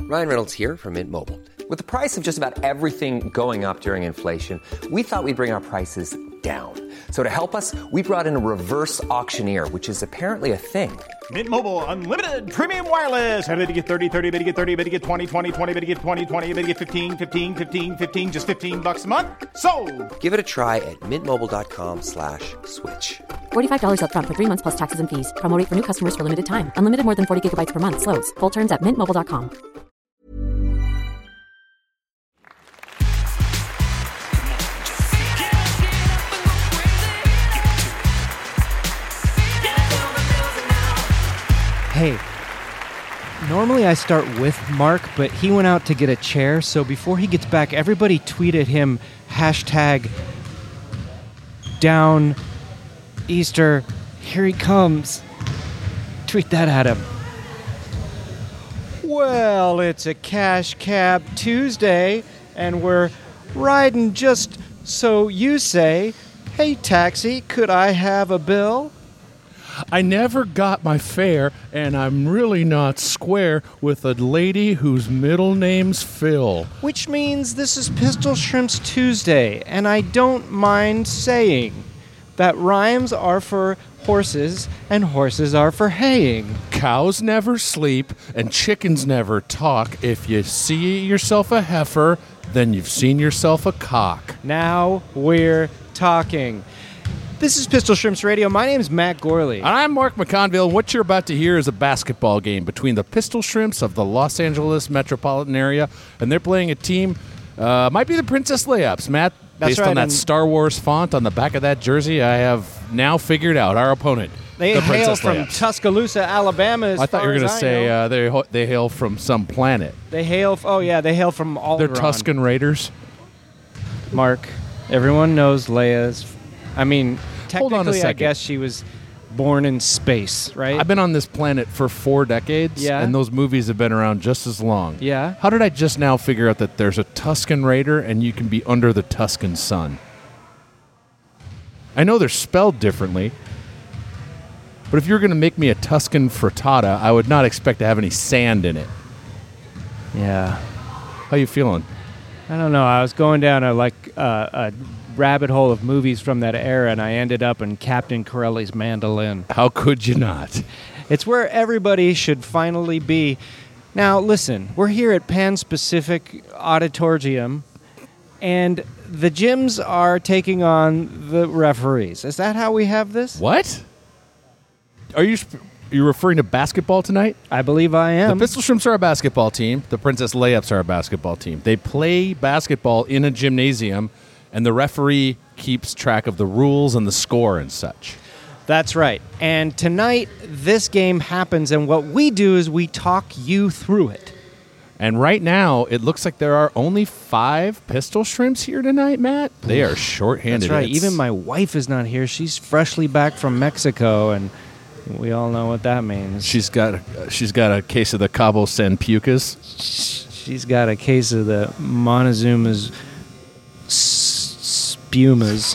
Ryan Reynolds here from Mint Mobile. With the price of just about everything going up during inflation, we thought we'd bring our prices down. So to help us, we brought in a reverse auctioneer, which is apparently a thing. Mint Mobile Unlimited Premium Wireless. How to get 30, 30, bit to get 30, bit to get 20, 20, 20, bit to get 20, 20, bit to get 15, 15, 15, 15, just $15 a month? Sold! Give it a try at mintmobile.com/switch. $45 up front for 3 months plus taxes and fees. Promo rate for new customers for limited time. Unlimited more than 40 gigabytes per month. Slows full terms at mintmobile.com. Hey, normally I start with Mark, but he went out to get a chair, so before he gets back, everybody tweet at him #down Easter, here he comes. Tweet that at him. Well, it's a Cash Cab Tuesday, and we're riding just so you say, hey taxi, could I have a bill? I never got my fare, and I'm really not square with a lady whose middle name's Phil. Which means this is Pistol Shrimps Tuesday, and I don't mind saying that rhymes are for horses, and horses are for haying. Cows never sleep, and chickens never talk. If you see yourself a heifer, then you've seen yourself a cock. Now we're talking. This is Pistol Shrimps Radio. My name is Matt Gorley. I'm Mark McConville. What you're about to hear is a basketball game between the Pistol Shrimps of the Los Angeles metropolitan area, and they're playing a team, might be the Princess Layups. Matt, That's based right, on that and Star Wars font on the back of that jersey, I have now figured out our opponent. They the hail Princess from Layups. Tuscaloosa, Alabama. I thought you were going to say they hail from some planet. They hail from all. They're Tuscan Raiders. Mark, everyone knows Leia's. I mean, Hold on a technically, I second. guess she was born in space, right? I've been on this planet for 4 decades, Yeah. and those movies have been around just as long. Yeah. How did I just now figure out that there's a Tuscan Raider and you can be under the Tuscan sun? I know they're spelled differently, but if you're going to make me a Tuscan frittata, I would not expect to have any sand in it. Yeah. How you feeling? I don't know. I was going down a rabbit hole of movies from that era, and I ended up in Captain Corelli's Mandolin. How could you not? It's where everybody should finally be. Now, listen, we're here at Pan Pacific Auditorium, and the gyms are taking on the referees. Is that how we have this? What? Are you referring to basketball tonight? I believe I am. The Pistol Shrimps are a basketball team. The Princess Layups are a basketball team. They play basketball in a gymnasium, and the referee keeps track of the rules and the score and such. That's right. And tonight, this game happens, and what we do is we talk you through it. And right now, it looks like there are only 5 Pistol Shrimps here tonight, Matt. They are shorthanded. That's right. Even my wife is not here. She's freshly back from Mexico, and we all know what that means. She's got a case of the Cabo San Pucas. She's got a case of the Montezuma's spumas.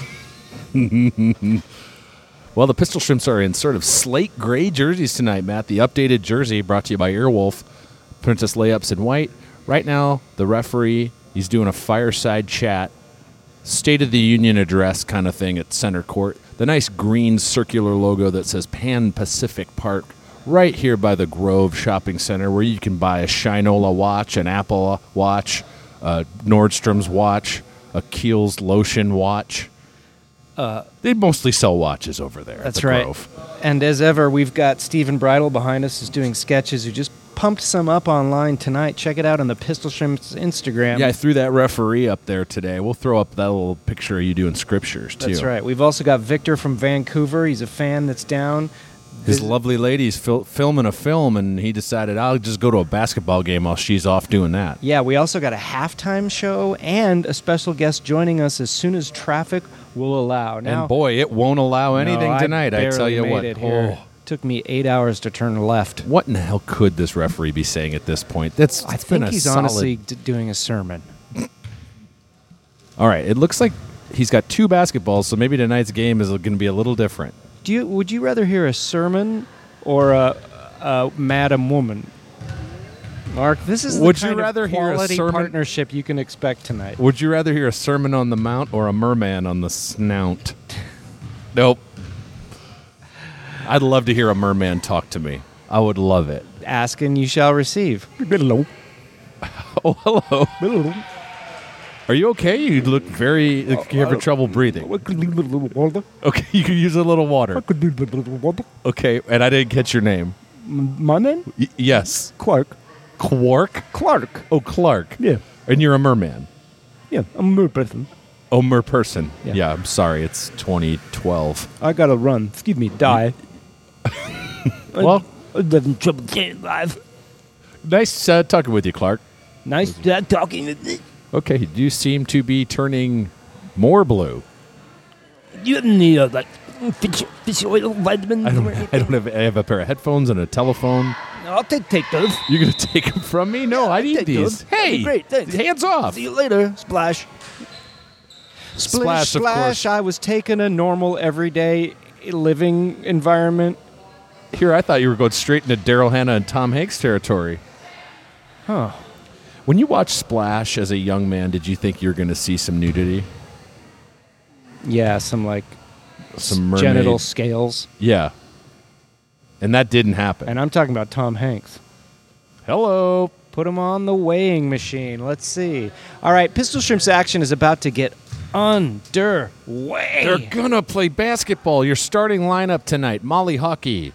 Well, the Pistol Shrimps are in sort of slate gray jerseys tonight, Matt. The updated jersey brought to you by Earwolf. Princess Layups in white. Right now, the referee, he's doing a fireside chat, State of the Union address kind of thing at center court. The nice green circular logo that says Pan Pacific Park right here by the Grove Shopping Center, where you can buy a Shinola watch, an Apple watch, a Nordstrom's watch, a Kiehl's lotion watch. They mostly sell watches over there. That's at the right. Grove. And as ever, we've got Stephen Bridle behind us who's doing sketches, who just pumped some up online tonight. Check it out on the Pistol Shrimps Instagram. Yeah, I threw that referee up there today. We'll throw up that little picture of you doing scriptures, too. That's right. We've also got Victor from Vancouver. He's a fan that's down. His lovely lady's filming a film, and he decided, I'll just go to a basketball game while she's off doing that. Yeah, we also got a halftime show and a special guest joining us as soon as traffic will allow. Now, And boy, it won't allow anything no, tonight, I tell you barely what. made it here. Took me 8 hours to turn left. What in the hell could this referee be saying at this point? I It's been think a he's solid... honestly doing a sermon. All right, it looks like he's got 2 basketballs, so maybe tonight's game is going to be a little different. Would you rather hear a sermon or a madam woman? Mark, this is Would the you kind rather of hear a quality sermon- partnership you can expect tonight. Would you rather hear a sermon on the mount or a merman on the snout? Nope. I'd love to hear a merman talk to me. I would love it. Ask and you shall receive. Oh, hello. Are you okay? You look very... Like you're having trouble breathing. Okay, you can use a little water. Okay, and I didn't catch your name. My name? Yes. Clark. Quark? Clark. Oh, Clark. Yeah. And you're a merman. Yeah, I'm a mer person. Oh, merperson. Yeah. Yeah, I'm sorry. It's 2012. I gotta run. Excuse me, die. Well, I'm having trouble staying alive. nice talking with you, Clark. Nice talking with me. Okay, you seem to be turning more blue. You need like fish oil, vitamins. I have a pair of headphones and a telephone. I'll take those. You're going to take them from me? No, I need take these. those. Hey, Great, thanks. hands off. See you later. Splash. Splash, of course. I was taking a normal, everyday living environment. Here, I thought you were going straight into Daryl Hannah and Tom Hanks territory. Huh. When you watched Splash as a young man, did you think you were going to see some nudity? Yeah, some Some genital mermaid? scales. Yeah. And that didn't happen. And I'm talking about Tom Hanks. Hello. Put him on the weighing machine. Let's see. All right, Pistol Shrimp's action is about to get underway. They're going to play basketball. Your starting lineup tonight, Molly Hockey.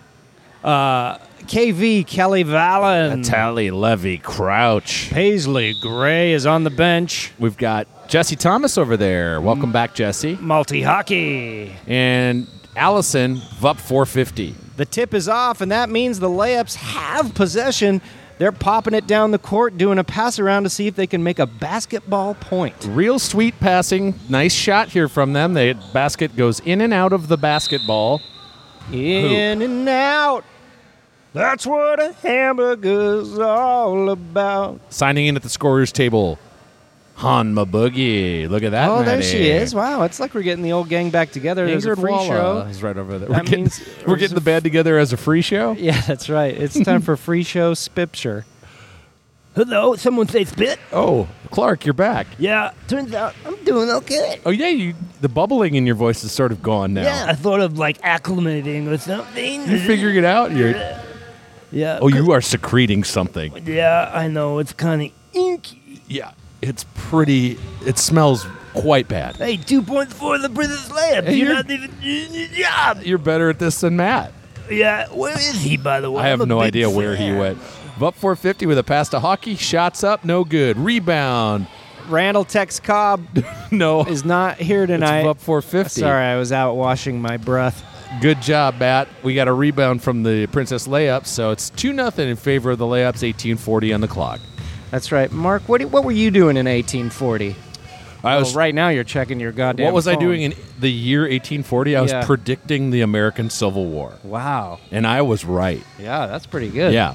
KV, Kelly Vallon. Tally Levy Crouch. Paisley Gray is on the bench. We've got Jesse Thomas over there. Welcome back, Jesse. Multi-hockey. And Allison, VUP 450. The tip is off, and that means the layups have possession. They're popping it down the court, doing a pass around to see if they can make a basketball point. Real sweet passing. Nice shot here from them. The basket goes in and out of the basketball. In and out. That's what a hamburger's all about. Signing in at the scorer's table, Hanma Boogie. Look at that. Oh, there Maddie. she is. Wow, it's like we're getting the old gang back together. There's a Ingrid free Walla show. is right over there. That means We're getting the band together as a free show? Yeah, that's right. It's time for free show Spipture. Hello, someone say spit? Oh, Clark, you're back. Yeah, turns out I'm doing okay. Oh, yeah, the bubbling in your voice is sort of gone now. Yeah, I thought of like acclimating or something. You're figuring it out? Yeah. Oh, you are secreting something. Yeah, I know. It's kind of inky. Yeah, it's pretty. It smells quite bad. Hey, 2 points for the Princess layup. Hey, You're you're- not even doing your job. You're better at this than Matt. Yeah, where is he, by the way? I have I'm a no big idea where he fan. went. Up 450 with a pass to Hockey. Shots up, no good. Rebound. Randall Tex Cobb No. is not here tonight. It's up 450. Sorry, I was out washing my breath. Good job, Matt. We got a rebound from the Princess layup, so it's 2-0 in favor of the layups, 18:40 on the clock. That's right. Mark, what were you doing in 1840? I was Right now you're checking your goddamn What was I phone. doing in the year 1840? I was Yeah. predicting the American Civil War, Wow. and I was right. Yeah, that's pretty good. Yeah.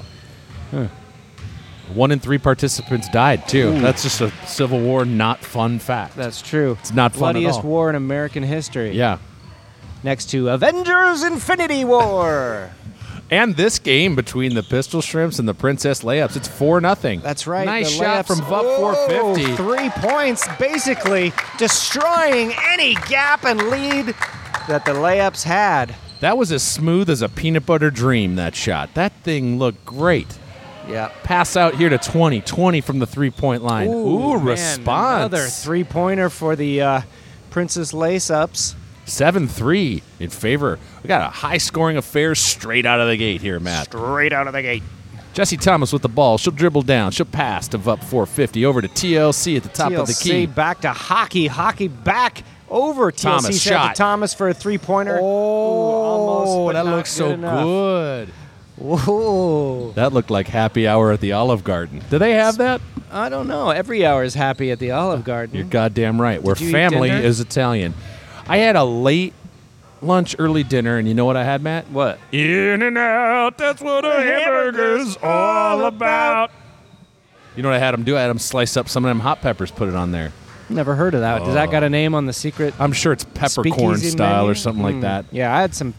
1 in 3 participants died, too. That's just a Civil War not fun fact. That's true. It's not fun at Bloodiest all. war in American history. Yeah. Next to Avengers Infinity War. And this game between the Pistol Shrimps and the Princess Layups, it's 4-0. That's right. Nice the shot layups- from VUP 450. 3 points, basically destroying any gap and lead that the layups had. That was as smooth as a peanut butter dream, that shot. That thing looked great. Yeah. Pass out here to 20. 20 from the three-point line. Ooh, man, response. Another 3-pointer for the Princess Lace-Ups. 7-3 in favor. We got a high-scoring affair straight out of the gate here, Matt. Straight out of the gate. Jesse Thomas with the ball. She'll dribble down. She'll pass to VUP 450 over to TLC at the top of the key. back to Hockey. Hockey back over TLC. Thomas, Sent to shot. Thomas for a 3-pointer. Oh, but that not looks so good enough. good. Whoa. That looked like happy hour at the Olive Garden. Do they have that? I don't know. Every hour is happy at the Olive Garden. You're goddamn right. Where you eat family dinner? is Italian. I had a late lunch, early dinner, and you know what I had, Matt? What? In and out. That's what a hamburger's all about. You know what I had them do? I had them slice up some of them hot peppers, put it on there. Never heard of that. Does that got a name on the secret I'm sure it's peppercorn speakeasy style menu? or something like that. Yeah, I had some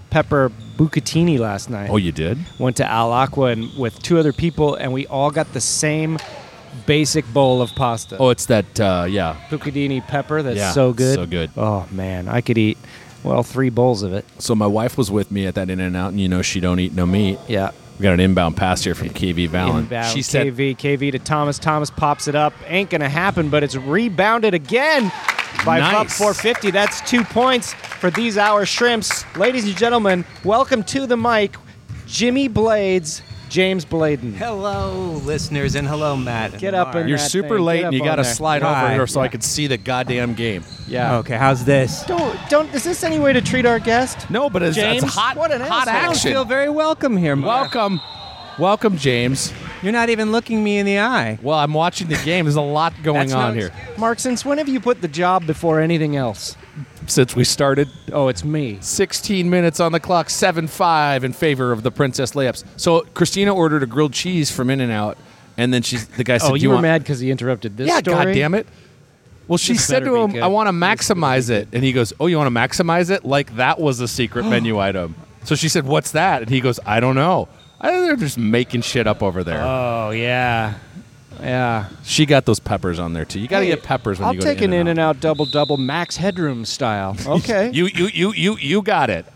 pepper bucatini last night. Oh, you did? Went to Al Aqua and with 2 other people, and we all got the same basic bowl of pasta. Oh, it's that, yeah. Bucatini pepper. That's Yeah, so good. so good. Oh, man. I could eat, 3 bowls of it. So my wife was with me at that In-N-Out, and she don't eat no meat. Yeah. We got an inbound pass here from KV Valen. Inbound, She said, KV to Thomas. Thomas pops it up. Ain't going to happen, but it's rebounded again by Nice. Vup 450. That's 2 points for these Our Shrimps. Ladies and gentlemen, welcome to the mic, Jimmy Blades, James Bladen. Hello, listeners, and hello, Matt. Get up in you're that super thing. late, Get and you up got to on there. slide over Hi. here so I could see the goddamn game. Yeah. Okay, how's this? Don't. Is this any way to treat our guest? No, but it's James, hot, what an hot asshole. I don't action. feel very welcome here, Mark. Welcome, James. You're not even looking me in the eye. Well, I'm watching the game. There's a lot going That's on no- here. Mark, since when have you put the job before anything else? Since we started, Oh, it's me. 16 minutes on the clock, 7-5 in favor of the Princess Layups. So Christina ordered a grilled cheese from In-N-Out, and then the guy said, Oh, "Do you were want-" mad because he interrupted this Yeah, story? God damn it. Well, she This said better to be him, good. "I want to This better maximize be it," and he goes, "Oh, you want to maximize it?" Like that was a secret menu item. So she said, "What's that?" And he goes, "I don't know. They're just making shit up over there." Oh, yeah. Yeah. She got those peppers on there too. You got to Hey, get peppers when I'll you go take to an In-N-Out. In-N-Out double Max Headroom style. Okay. You got it.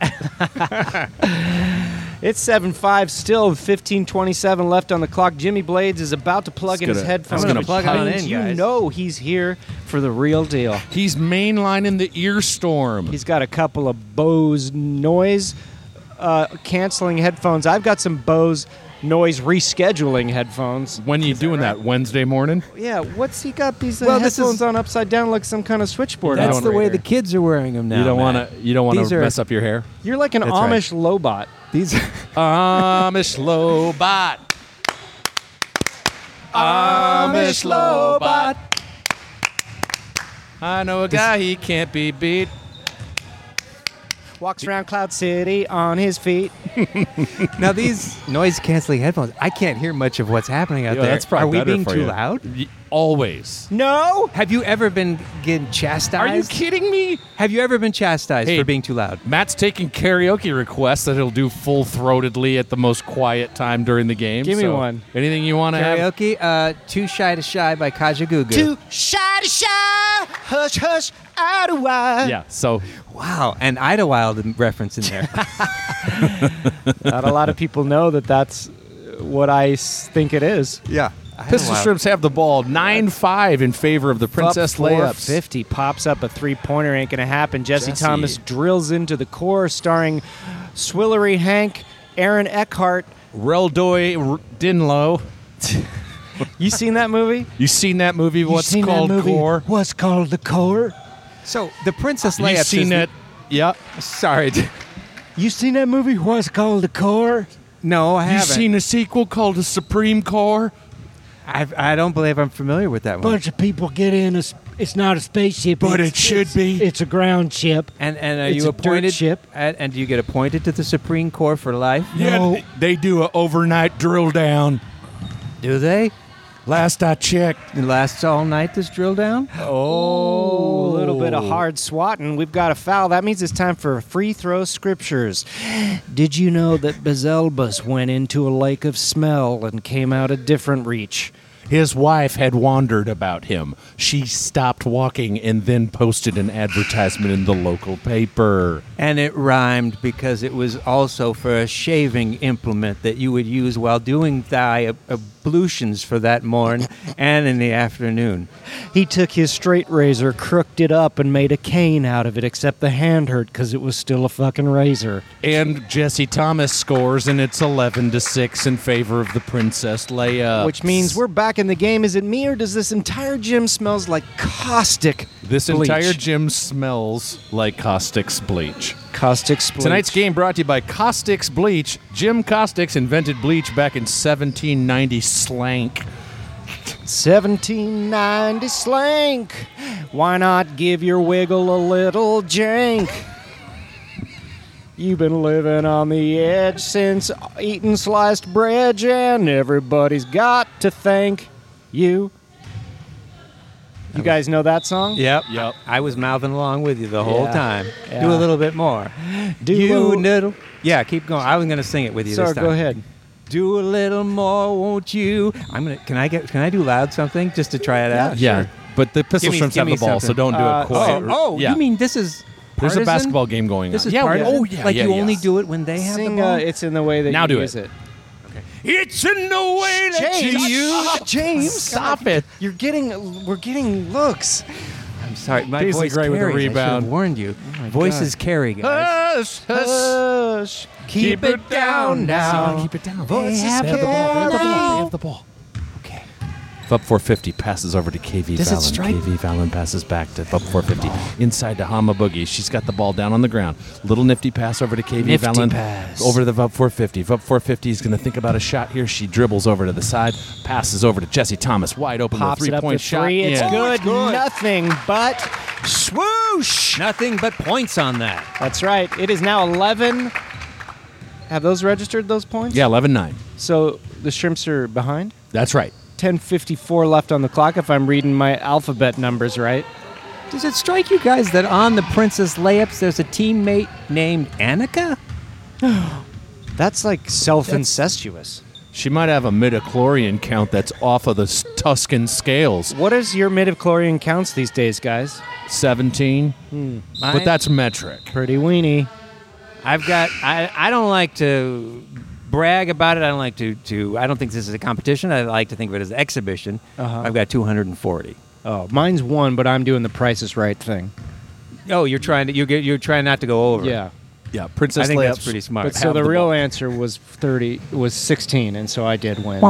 It's 7-5 still, 15:27 left on the clock. Jimmy Blades is about to plug It's in his gonna- headphones. I'm gonna which plug on means in, you guys. know he's here for the real deal. He's mainlining the ear storm. He's got a couple of Bose noise canceling headphones. I've got some Bose noise rescheduling headphones. When you doing that Wednesday morning? Yeah, what's he got these Well, this headphones is- on upside down like some kind of switchboard That's the way operator? the kids are wearing them now. You don't want Matt. to. You don't want These to are- mess up your hair. You're like an That's right. Amish Lobot. These. Amish Lobot. Amish Lobot. I know a guy, he can't be beat. Walks around Cloud City on his feet. Now these noise canceling headphones, I can't hear much of what's happening out Yeah, there. that's probably Are we better being for too you. loud? Always. No. Have you ever been getting chastised? Are you kidding me? Have you ever been chastised Hey, for being too loud? Matt's taking karaoke requests that he'll do full-throatedly at the most quiet time during the game. Give me so one. Anything you want to have? Karaoke, Too Shy to Shy by Kaja Gugu. Too shy to shy, hush hush, Idlewild. Yeah. So Wow, and Idlewild reference in there. Not a lot of people know that that's what I think it is. Yeah. Pistol Shrimps have the ball 9-5 in favor of the Princess Up Layups. 450 pops up a three-pointer. Ain't gonna happen. Jesse Jesse. Thomas drills into the core, starring Swillery Hank, Aaron Eckhart. Reldoy Dinlow. You seen that movie? You seen that movie? What's called Core? What's called the core? So the Princess You Layups seen is that? Yeah. Sorry. You seen that movie? What's called the core? No, I You haven't. seen a sequel called The Supreme Core? I don't believe I'm familiar with that one. Bunch of people get in. It's not a spaceship, But it's- it should it's- be. It's a ground ship. And are It's you a dirt appointed? ship. And do you get appointed to the Supreme Court for life? No. Yeah, they do an overnight drill down. Do they? Last I checked. It lasts all night, this drill down? Oh, a little bit of hard swatting. We've got a foul. That means it's time for free throw scriptures. Did you know that Bezelbus went into a lake of smell and came out a different reach? His wife had wandered about him. She stopped walking and then posted an advertisement in the local paper. And it rhymed because it was also for a shaving implement that you would use while doing thy ablutions for that morn and in the afternoon. He took his straight razor, crooked it up, and made a cane out of it, except the hand hurt because it was still a fucking razor. And Jesse Thomas scores, and it's 11-6 in favor of the Princess Layups. Which means we're back in the game. Is it me, or does this entire gym smells like caustic This bleach? entire gym smells like Caustic's bleach. Caustic bleach. Tonight's game brought to you by Caustic's Bleach. Jim Caustic's invented bleach back in 1790 slank. 1790 slank. Why not give your wiggle a little jank? You've been living on the edge since eating sliced bread, and everybody's got to thank you. You guys know that song? Yep. Yep. I was mouthing along with you the whole Yeah. time. Yeah. Do a little bit more. Do you a- little. Yeah, keep going. I was going to sing it with you Sorry, this time. go ahead. Do a little more, won't you? Can I do loud something just to try it out? Yeah, but the Pistol Give me- Shrimps give have me the ball, so something. don't do it quite. You mean this is There's a partisan? basketball game going This on. is yeah, partisan? oh yeah, Like yeah, you yeah. only do it when they have Sing, the ball? it's in the way that Now you do use it. it. It's in the way that James, you use. James, Stop it. We're getting looks. I'm sorry, my Paisley voice Gray with the carries. I should rebound. have warned you. Voices carry, guys. Hush, hush. Hush. Keep it down now. Keep it down. Voices They have the ball. They have the ball. They have the ball. Okay. Up 450 passes over to KV Does it Fallon. strike? KV Fallon passes back to up 450. Inside to Hama Boogie. She's got the ball down on the ground. Little nifty pass over to KV Nifty Fallon. pass. Over to the Vup 450. Vup 450 is going to think about a shot here. She dribbles over to the side. Passes over to Jesse Thomas. Wide open Pops with a it up 3-point to shot. three. It's in. good. Nothing but swoosh. Nothing but points on that. That's right. It is now 11. Have those registered, those points? Yeah, 11-9. So the Shrimps are behind? That's right. 10:54 left on the clock if I'm reading my alphabet numbers right. Does it strike you guys that on the Princess layups there's a teammate named Annika? That's like self-incestuous. She might have a midichlorian count that's off of the Tuscan scales. What is your midichlorian counts these days, guys? 17. But that's metric. Pretty weenie. I've got. I don't like to brag about it. I don't like to. I don't think this is a competition. I like to think of it as an exhibition. I've got 240. Oh, mine's 1, but I'm doing the Price is Right thing. Oh, you're trying to. You're trying not to go over. Yeah. Yeah, Princess I think layups. that's pretty smart. But so Have the the real ball. answer was 16, and so I did win.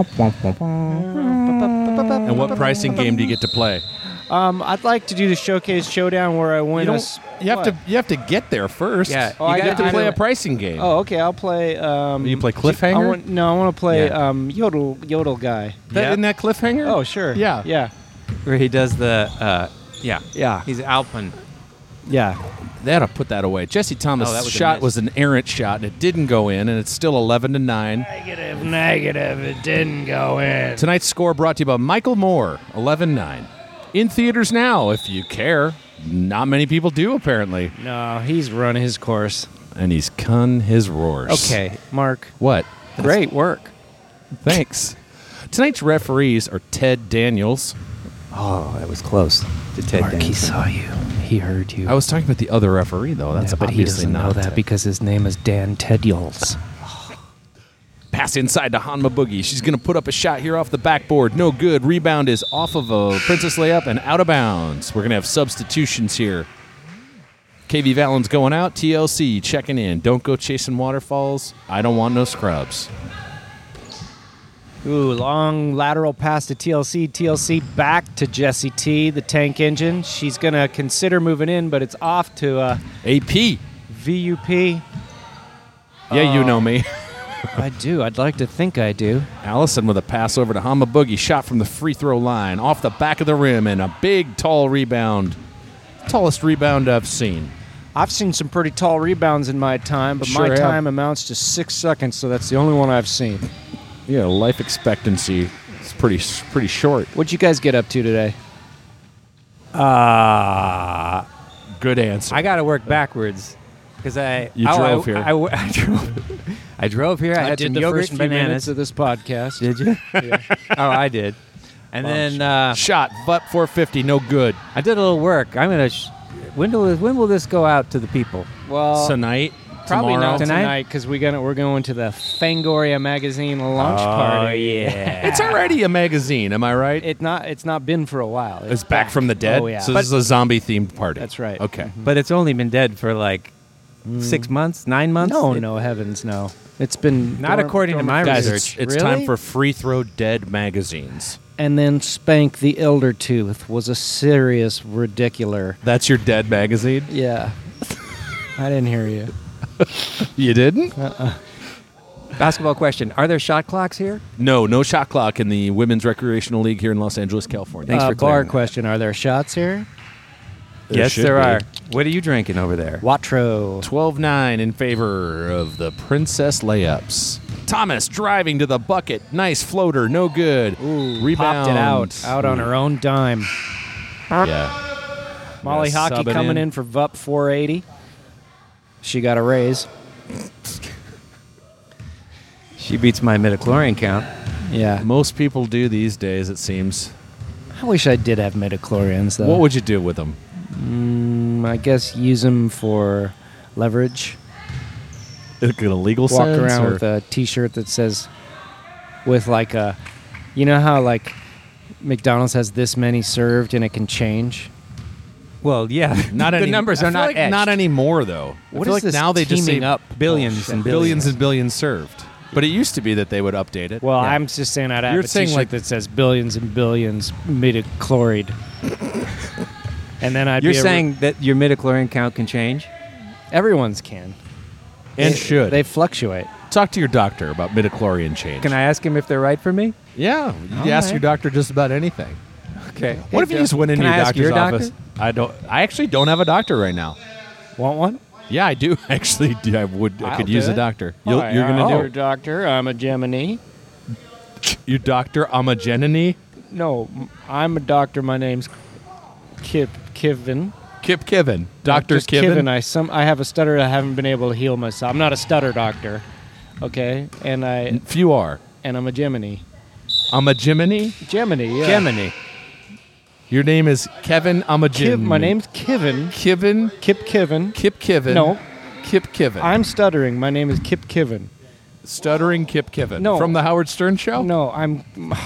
And what pricing game do you get to play? I'd like to do the Showcase Showdown where I win You have to get there first. Yeah, Oh, you I have to got- play I- a pricing game. Oh, okay. I'll play. You play Cliffhanger? I want to play Yeah. Yodel guy. Isn't that Cliffhanger? Oh, sure. Yeah. Yeah. Where he does the. Yeah. Yeah. He's Alpin. Yeah. They had to put that away. Jesse Thomas' Oh, that was a shot miss. was an errant shot, and it didn't go in, and it's still 11-9. Negative. It didn't go in. Tonight's score brought to you by Michael Moore, 11-9. In theaters now, if you care. Not many people do, apparently. No, he's run his course. And he's cun his roars. Okay, Mark. What? Great work. Thanks. Tonight's referees are Ted Daniels. Oh, that was close. To Ted Mark, he Danson. saw you. He heard you. I was talking about the other referee, though. That's but he obviously doesn't not know that Ted. because his name is Dan Tedyals. Pass inside to Hanma Boogie. She's going to put up a shot here off the backboard. No good. Rebound is off of a Princess layup and out of bounds. We're going to have substitutions here. KV Fallon's going out. TLC checking in. Don't go chasing waterfalls. I don't want no scrubs. Ooh, long lateral pass to TLC. TLC back to Jessie T, the tank engine. She's going to consider moving in, but it's off to AP. VUP. Yeah, you know me. I do. I'd like to think I do. Allison with a pass over to Hanma Boogie. Shot from the free throw line. Off the back of the rim and a big, tall rebound. Tallest rebound I've seen. I've seen some pretty tall rebounds in my time, but Sure my have. time amounts to 6 seconds, so that's the only one I've seen. Yeah, life expectancy is pretty short. What'd you guys get up to today? Good answer. I got to work backwards because You drove here. I drove here. I had did some the yogurt first and few minutes bananas. of this podcast. Did you? Oh, I did. And then Shot, butt 450, no good. I did a little work. I'm gonna. When will this go out to the people? Well, Tonight, probably tomorrow. not Tonight? tonight because we're going to the Fangoria magazine launch party. yeah. It's already a magazine, am I right? It's not been for a while. It's back from the dead. Oh yeah. So this is a zombie-themed party. That's right. Okay. But it's only been dead for like 6 months, 9 months. No, heavens, no. It's been Not according to my Guys, research. it's Really? time for Free Throw Dead magazines. And then Spank the Elder Tooth was a serious ridiculer. That's your dead magazine? Yeah. I didn't hear you. You didn't? Basketball question: are there shot clocks here? No shot clock in the Women's Recreational League here in Los Angeles, California. Thanks for bar clearing that. question: are there shots here? Yes, should there be. are. What are you drinking over there? Watro. 12-9 in favor of the Princess layups. Thomas driving to the bucket. Nice floater, no good. Ooh, Rebound. popped it out on her own dime. Yeah. Molly Yeah, Hockey subbing coming in. in for VUP 480. She got a raise. She beats my midichlorian count. Yeah. Most people do these days, it seems. I wish I did have midichlorians, though. What would you do with them? I guess use them for leverage. Like in a legal Walk sense? around or- with a T-shirt that says, with like a, you know how like McDonald's has this many served and it can change. Well, yeah. Not the any, numbers I are feel not like etched. not anymore, though. What I feel is like this now they just say teaming up billions bullshit? and billions and billions served. But it used to be that they would update it. Well, Yeah. I'm just saying I'd have You're a saying, T-shirt like- that says billions and billions midichloried. And then I'd You're be saying that your midichlorian count can change? everyone's can. and They- should. They fluctuate. Talk to your doctor about midichlorian change. Can I ask him if they're right for me? Yeah. You ask right. your doctor just about anything. Okay. What if you just went into Can your I ask doctor's your doctor? office? I actually don't have a doctor right now. Want one? Yeah, I do actually. I I'll could do use a it. doctor. Hi, You're gonna I'm do your it. doctor. I'm a Gemini. Your doctor, Amagenini, No, I'm a doctor. My name's Kivin. Kip Kiven, Doctor Just Kiven. I have a stutter. I haven't been able to heal myself. I'm not a stutter doctor. Okay, and Few are. I'm a Gemini. Amagimini. Gemini. Yeah. Gemini. Your name is Kevin Amagin. My name's Kivin. Kiven. Kip Kivin. Kip Kiven. No. Kip Kiven. I'm stuttering. My name is Kip Kivin. Stuttering Kip Kiven. No. From the Howard Stern Show? No, I'm.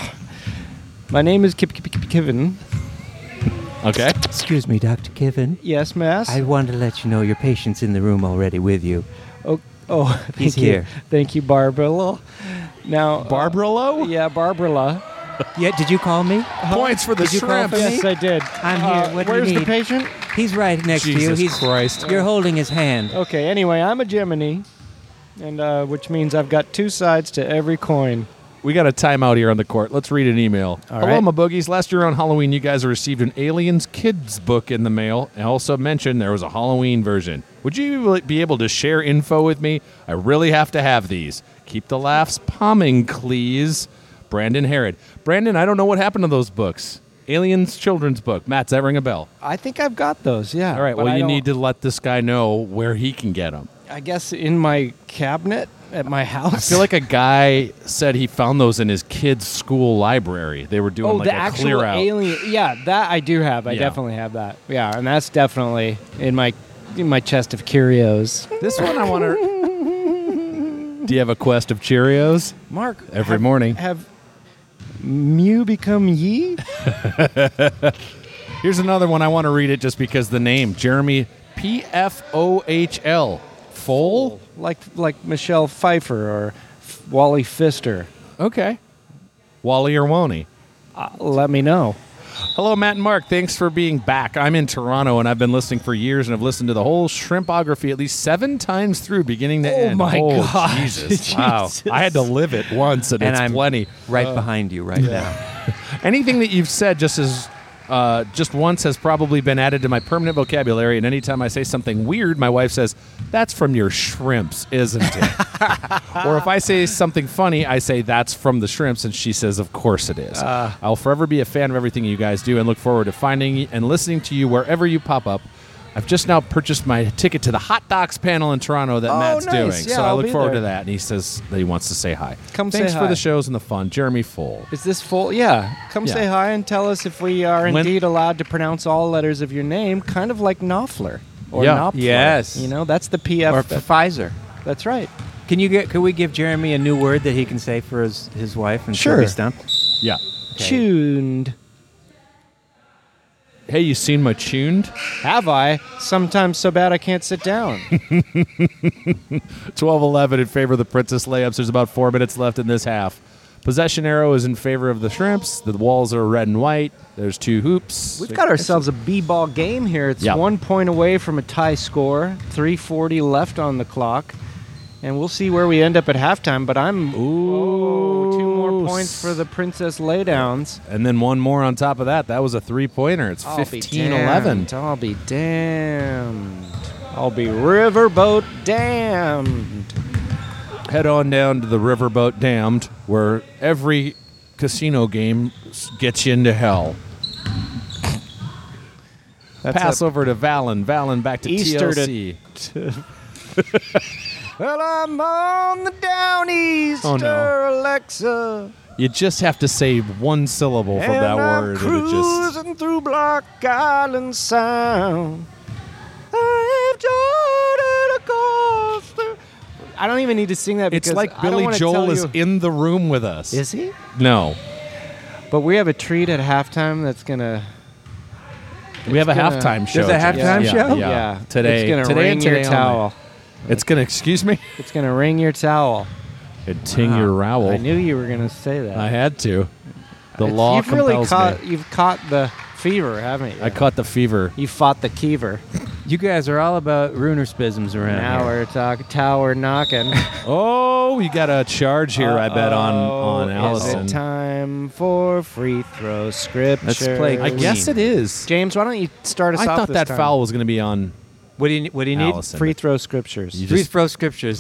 My name is Kip Kivin. Okay. Excuse me, Dr. Kevin. Yes, Mass. I wanted to let you know your patient's in the room already with you. Oh, He's thank you. here. Thank you, Barbara. Now, Barbara Lowe? yeah, Barbara. Yeah, did you call me? Points for the Did you call shrimp. for me? Yes, I did. I'm here. What do you where's the need? patient? He's right next to you. Jesus He's Christ. You're holding his hand. Okay, anyway, I'm a Gemini, and which means I've got two sides to every coin. We got a timeout here on the court. Let's read an email. All Hello, right. my boogies. Last year on Halloween, you guys received an Aliens Kids book in the mail and also mentioned there was a Halloween version. Would you be able to share info with me? I really have to have these. Keep the laughs palming, please. Brandon Herod. Brandon, I don't know what happened to those books. Aliens children's book. Matt, does that ring a bell? I think I've got those. Yeah. All right, but well, I you don't- need to let this guy know where he can get them. I guess in my cabinet at my house. I feel like a guy said he found those in his kid's school library. They were doing oh, like the a actual clear out. alien. Yeah, that I do have. I Yeah. definitely have that. Yeah, and that's definitely in my chest of curios. This one I want to. Do you have a quest of Cheerios? Mark, Every morning. have Mew become Ye? Here's another one. I want to read it just because the name Jeremy Pfohl. Foal? like Michelle Pfeiffer or Wally Pfister. Okay. Wally or Woney. Let me know. Hello, Matt and Mark. Thanks for being back. I'm in Toronto, and I've been listening for years, and I've listened to the whole Shrimpography at least 7 times through, beginning to end. my God. Jesus. Wow. I had to live it once, and it's I'm plenty. right behind you right now. Anything that you've said just once has probably been added to my permanent vocabulary, and anytime I say something weird, my wife says, "That's from your shrimps, isn't it?" Or if I say something funny, I say, "That's from the shrimps," and she says, "Of course it is." I'll forever be a fan of everything you guys do and look forward to finding and listening to you wherever you pop up. I've just now purchased my ticket to the Hot Docs panel in Toronto that Oh, Matt's nice. doing, Yeah, so I I'll look be forward there. to that, and he says that he wants to say hi. Come say Thanks for hi. the shows and the fun. Jeremy Foal. Is this full? Yeah. Come Yeah. say hi and tell us if we are When- indeed allowed to pronounce all letters of your name, kind of like Knopfler or Yeah. Knopfler. Yes. You know, that's the PF. Or for Pfizer. That's right. Could we give Jeremy a new word that he can say for his wife and Sure. she'll be stumped? Yeah. Tuned. Hey, you seen my tuned? Have I? Sometimes so bad I can't sit down. 12-11 in favor of the Princess layups. There's about 4 minutes left in this half. Possession arrow is in favor of the Shrimps. The walls are red and white. There's 2 hoops. We've got ourselves a b-ball game here. It's Yeah. 1 point away from a tie score. 3:40 left on the clock. And we'll see where we end up at halftime, but I'm... Ooh, 2 more points for the Princess Laydowns. And then 1 more on top of that. That was a 3-pointer. It's I'll be 15-11. damned. I'll be damned. I'll be riverboat damned. Head on down to the Riverboat Damned, where every casino game gets you into hell. That's Pass a- over to Valen. Valen back to Easter TLC. Well, I'm on the down easter, Oh, no. Alexa. You just have to say one syllable from that and I'm word. And it just cruising through Block Island Sound. I've joined a coaster. I don't even need to sing that because it's like I don't Billy wanna Joel tell is you- in the room with us. Is he? No. But we have a treat at halftime that's gonna. We have a gonna- halftime show. There's a halftime Yeah, show? Yeah. Yeah. Today. It's gonna today ring and your today only. towel. It's going to, excuse me? It's gonna ring your towel. And ting your rowel. I knew you were gonna say that. I had to. The It's- law you've really compels me. You've caught the fever, haven't you? I caught the fever. You fought the Kiever. You guys are all about runerspisms around Now here. we're talking tower knocking. Oh, you got a charge here, I bet, on Is Allison. it time for free throw scripture? Let's play I guess it is. James, why don't you start us I off thought this that time? foul was going to be on What do you need? Allison. Free throw scriptures. You Free just- throw scriptures.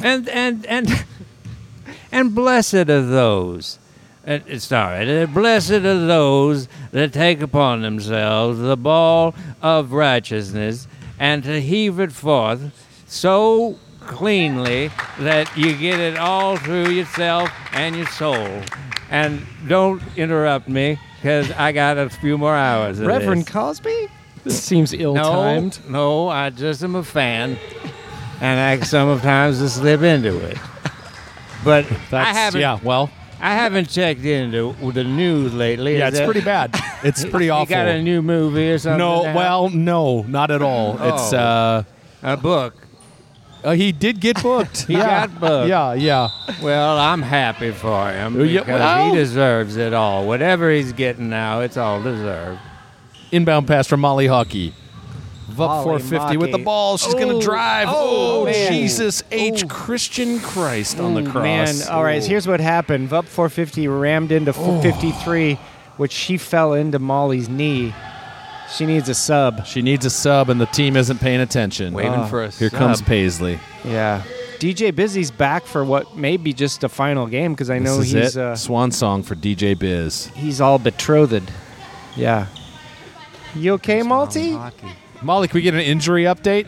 and blessed are those. Blessed are those that take upon themselves the ball of righteousness and to heave it forth so cleanly that you get it all through yourself and your soul. And don't interrupt me because I got a few more hours of Reverend this. Cosby? This seems ill-timed. No, I just am a fan, and I sometimes just slip into it. But I haven't. yeah, well, I haven't checked into the news lately. yeah, Is it's that- pretty bad. It's pretty You awful. got a new movie or something? No, out? well, no, not at all. Oh. It's A book. he did get booked. He got booked. Yeah. Well, I'm happy for him Yeah, because well- he deserves it all. Whatever he's getting now, it's all deserved. Inbound pass from Molly Hockey. Up Molly 450 with the Hockey. ball. She's going Oh, to drive. oh, Oh, man. Jesus H. Oh. Christian Christ on the cross. Man, all right, here's what happened. Vup 450 rammed into 53, which she fell into Molly's knee. She needs a sub. She needs a sub, and the team isn't paying attention. Waiting for a Here sub. comes Paisley. Yeah. DJ Busy's back for what may be just a final game because I know This is he's it. Swan song for DJ Biz. he's all betrothed. Yeah. You okay, Malty? Molly, can we get an injury update?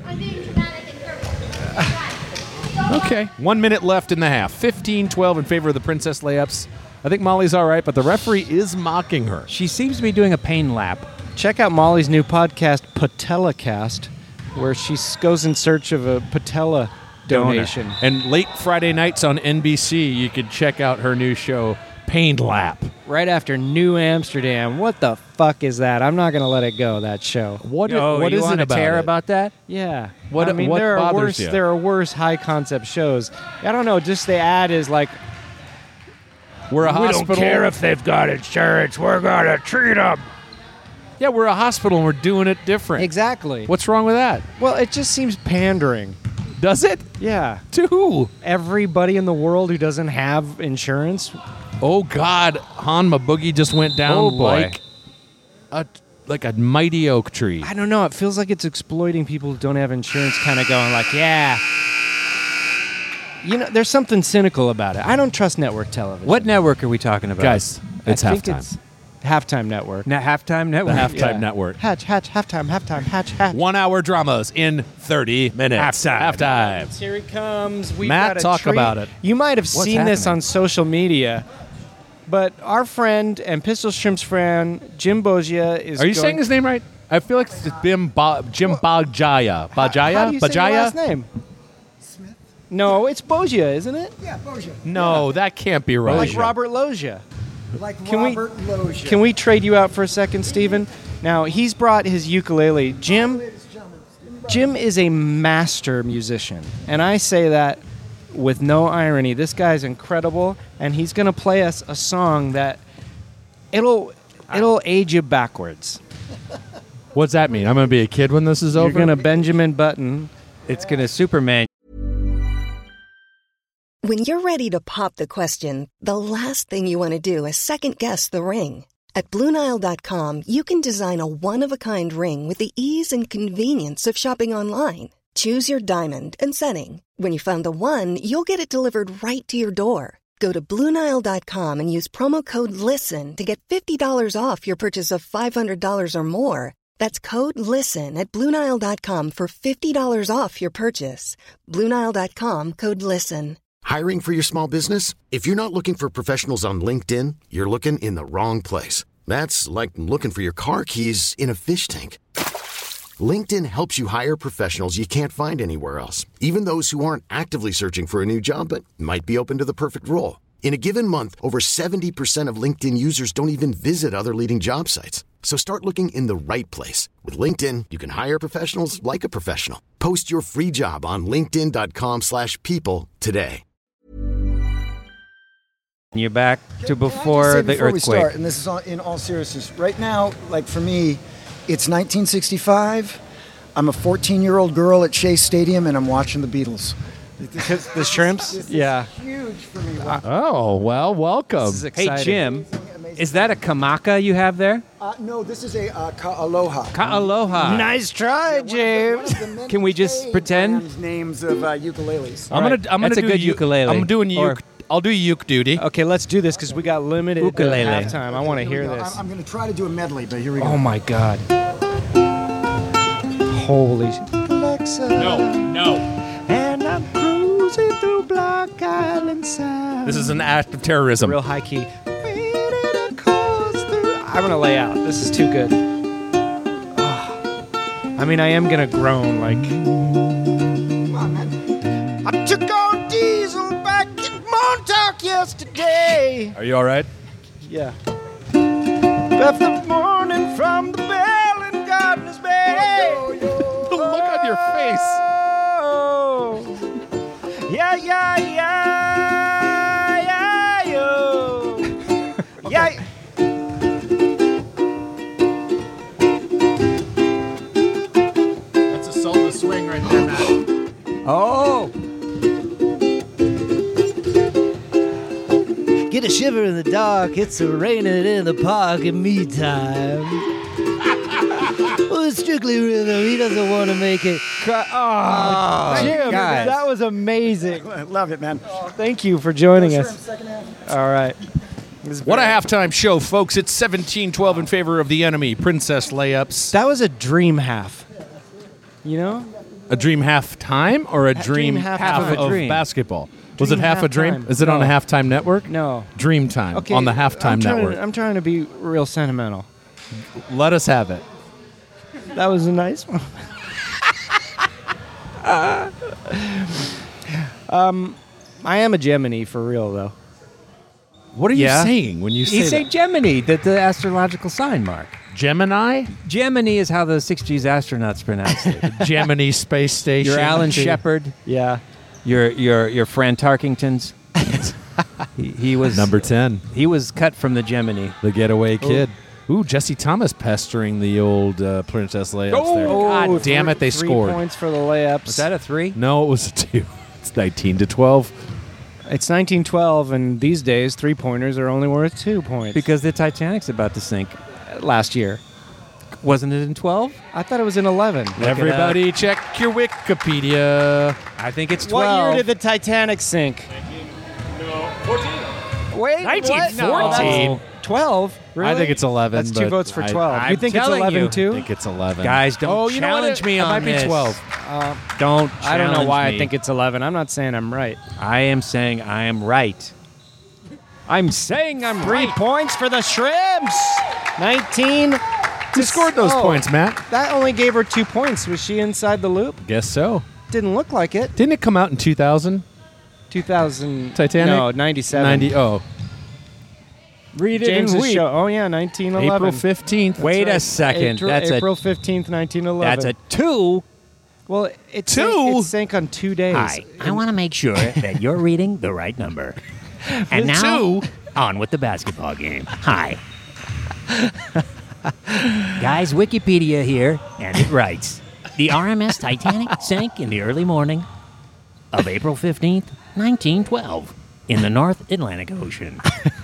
Okay. 1 minute left in the half. 15-12 in favor of the Princess layups. I think Molly's all right, but the referee is mocking her. She seems to be doing a pain lap. Check out Molly's new podcast, PatellaCast, where she goes in search of a patella donation. And late Friday nights on NBC, you can check out her new show, Pain Lap. Right after New Amsterdam. What the fuck is that? I'm not going to let it go, that show. What you is want it to tear about that? Yeah. What- I mean, what there are bothers worse. you? There are worse high concept shows. I don't know. Just the ad is like, We're a hospital. if they've got insurance. We're gonna treat them. Yeah, we're a hospital and we're doing it different. exactly. What's wrong with that? Well, it just seems pandering. Does it? Yeah. To who? Everybody in the world who doesn't have insurance. Oh God, Hanma Boogie just went down Oh, boy. like a mighty oak tree. I don't know. It feels like it's exploiting people who don't have insurance, kind of going like, yeah. You know, there's something cynical about it. I don't trust network television. What network are we talking about? Guys, it's I think halftime. It's Halftime Network. Halftime The network. halftime Yeah. network. Hatch, halftime, hatch. 1 hour dramas in 30 minutes. Halftime. Here he comes. We've Matt, got a talk treat. about it. You might have seen this happening? on social media, but our friend and Pistol Shrimp's friend, Jim Bogia, is Are you going- saying his name right? I feel like it's Jim Bagjaya. Bajaya? How do you say your Bajaya? last name? Smith. No, it's Bogia, isn't it? No, that can't be right. Like Robert Loggia. Like Can we- Robert Loggia. Can we trade you out for a second, Steven? Now, he's brought his ukulele. Jim is a master musician, and I say that with no irony. This guy's incredible, and he's going to play us a song that it'll age you backwards. What's that mean? I'm going to be a kid when this is You're over? going to Benjamin Button. It's going to Superman. When you're ready to pop the question, the last thing you want to do is second-guess the ring. At BlueNile.com, you can design a one-of-a-kind ring with the ease and convenience of shopping online. Choose your diamond and setting. When you find the one, you'll get it delivered right to your door. Go to BlueNile.com and use promo code LISTEN to get $50 off your purchase of $500 or more. That's code LISTEN at BlueNile.com for $50 off your purchase. BlueNile.com, code LISTEN. Hiring for your small business? If you're not looking for professionals on LinkedIn, you're looking in the wrong place. That's like looking for your car keys in a fish tank. LinkedIn helps you hire professionals you can't find anywhere else, even those who aren't actively searching for a new job but might be open to the perfect role. In a given month, over 70% of LinkedIn users don't even visit other leading job sites. So start looking in the right place. With LinkedIn, you can hire professionals like a professional. Post your free job on linkedin.com/people today. You're back to Can I before just say the before earthquake. we start, and this is in all seriousness, right now, like for me, it's 1965. I'm a 14-year-old girl at Shea Stadium, and I'm watching the Beatles. The Shrimps? This Yeah. is huge for me. Oh, well, welcome. This is Hey, exciting. Jim, is that a kamaka you have there? No, this is a Ka'aloha. Ka'aloha. Nice try, James. Can we just pretend? Names of ukuleles. I'm gonna That's a do good ukulele. I'm doing Or- uke. I'll do uke duty. Okay, let's do this because we got limited Ukulele. halftime. I want to hear this. I'm going to try to do a medley, but here we go. Oh my God! Holy! Alexa. No. And I'm cruising through Block Island Sound. This is an act of terrorism. Real high key. I'm gonna lay out. This is too good. Oh. I mean, I am gonna groan like. Come on, man. I took on Diesel back at Montauk yesterday. Are you all right? Yeah. Left the morning from the Bell in Gardeners Bay. The look on your face. Oh. Yeah, yeah, yeah, yeah, yo. Yeah. That's a solo swing right there, Matt. Oh. Get a shiver in the dark, it's a raining in the park in me time. Oh, Strictly Rhythm, he doesn't want to make it. Oh, Jim, guys. that was amazing. I love it, man. Thank you for joining Shrimp, us. second half. All right. What a halftime show, folks. It's 17-12 in favor of the enemy. Princess layups. That was a dream half. You know? A dream halftime or a dream half half of a dream. basketball? Was it Dream half a dream? halftime. Is it on a No. halftime network? No. Dream time Okay. on the halftime network. I'm trying to be real sentimental. Let us have it. That was a nice one. I am a Gemini for real though. What are you Yeah. saying when you say He's that? saying Gemini, the astrological sign, Mark. Gemini? Gemini is how the 60s astronauts pronounce it. Gemini Space Station. You're Alan Shepard. Yeah. You're Fran Tarkington's. he was Number 10, He was cut from the Gemini. the getaway kid. Ooh, Jesse Thomas pestering the old Princess layups there. God damn it, they 3 scored. points for the layups. Was that a 3? No, it was a 2. It's 19-12. It's 1912, and these days 3-pointers are only worth 2 points. Because the Titanic's about to sink. Last year, Wasn't it in 12? I thought it was in 11. Everybody check your Wikipedia. I think it's 12. What year did the Titanic sink? 14. Wait, 1914. what? No. 12? Really? I think it's 11. That's 2 but votes for I- 12. I'm you think it's telling 11 you. too? I think it's 11. Guys, don't Oh, you know what? challenge me It on might be this. 12. Don't I don't know why challenge I think it's 11. I'm not saying I'm right. I am saying I am right. I'm saying I'm 3 right. points for the Shrimps. 19. Who scored those points, Matt? That only gave her 2 points. Was she inside the loop? Guess so. Didn't look like it. Didn't it come out in 2000? 2000. Titanic? No, 97. 90. Oh, Read it James's in wheat. show. Oh, yeah, 1911. April 15th. Wait a Right. second. That's April 15th, 1911. That's a 2. Well, it 2? sank on 2 days. Hi, I want to make sure that you're reading the right number. And now, 2? on with the basketball game. Hi. Guys, Wikipedia here, and it writes, the RMS Titanic sank in the early morning of April 15th, 1912, in the North Atlantic Ocean.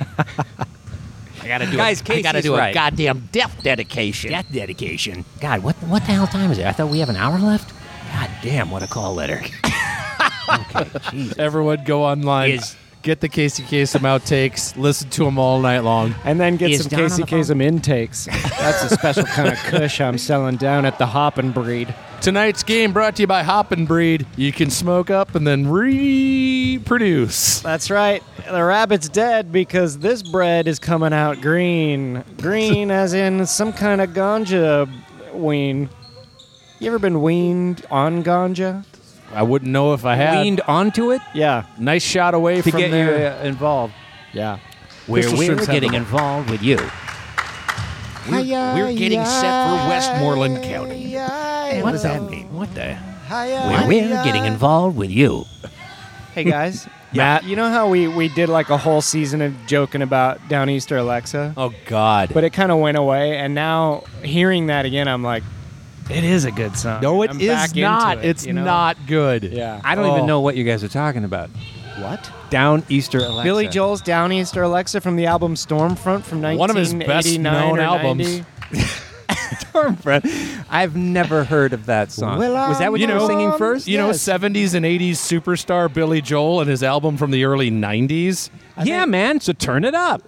I gotta do Guys, I gotta Casey's do right. a goddamn death dedication. Death dedication. God, what the hell time is it? I thought we have an hour left. God damn, what a call letter. Okay, jeez. Everyone go online. Is Get the Casey Kasem outtakes. Listen to them all night long. And then get Is some Don on Casey the phone? Kasem intakes. That's a special kind of kush I'm selling down at the Hop and Breed. Tonight's game brought to you by Hop and Breed. You can smoke up and then reproduce. That's right. The rabbit's dead because this bread is coming out green. Green as in some kind of ganja wean. You ever been weaned on ganja? I wouldn't know if I had. Leaned onto it Yeah. Nice shot away to from get there. you involved. Yeah. Where Pistol we're Shrimps have getting the- involved with you. We're getting set for Westmoreland County. What does that mean? What the? Where we're getting involved with you. Hey, guys. Matt? You know how we did like a whole season of joking about Downeaster Alexa? Oh, God. But it kind of went away, and now hearing that again, I'm like, it is a good song. No, it I'm is back into not. it, It's you know? not good. Yeah. I don't even know what you guys are talking about. What? Down Easter Alexa. Billy Joel's Downeaster Alexa from the album Stormfront from 1989 One of his best-known or albums. 90. Stormfront. I've never heard of that song. Well, Was that what you were singing first? You know, Yes. 70s and 80s superstar Billy Joel and his album from the early 90s. Yeah, man. So turn it up.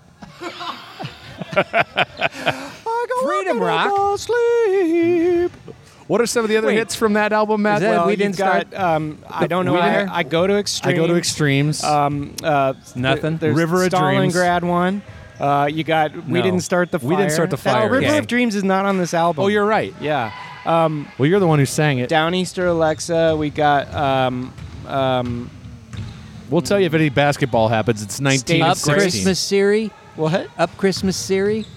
Freedom Rock. Sleep. What are some of the other Wait. hits from that album, Matt? Is that- Well, we you've didn't got, start- I don't know we where. didn't- I go to extreme. I go to extremes. Nothing? There's River of Dreams. Stalingrad one. You got We No. Didn't Start the Fire. We Didn't Start the Fire. River Okay. of Dreams is not on this album. Oh, you're right. Yeah. Well, you're the one who sang it. Downeaster Alexa. We got We'll tell you if any basketball happens. It's Up 1916. Christmas Siri. what? Up Christmas Siri.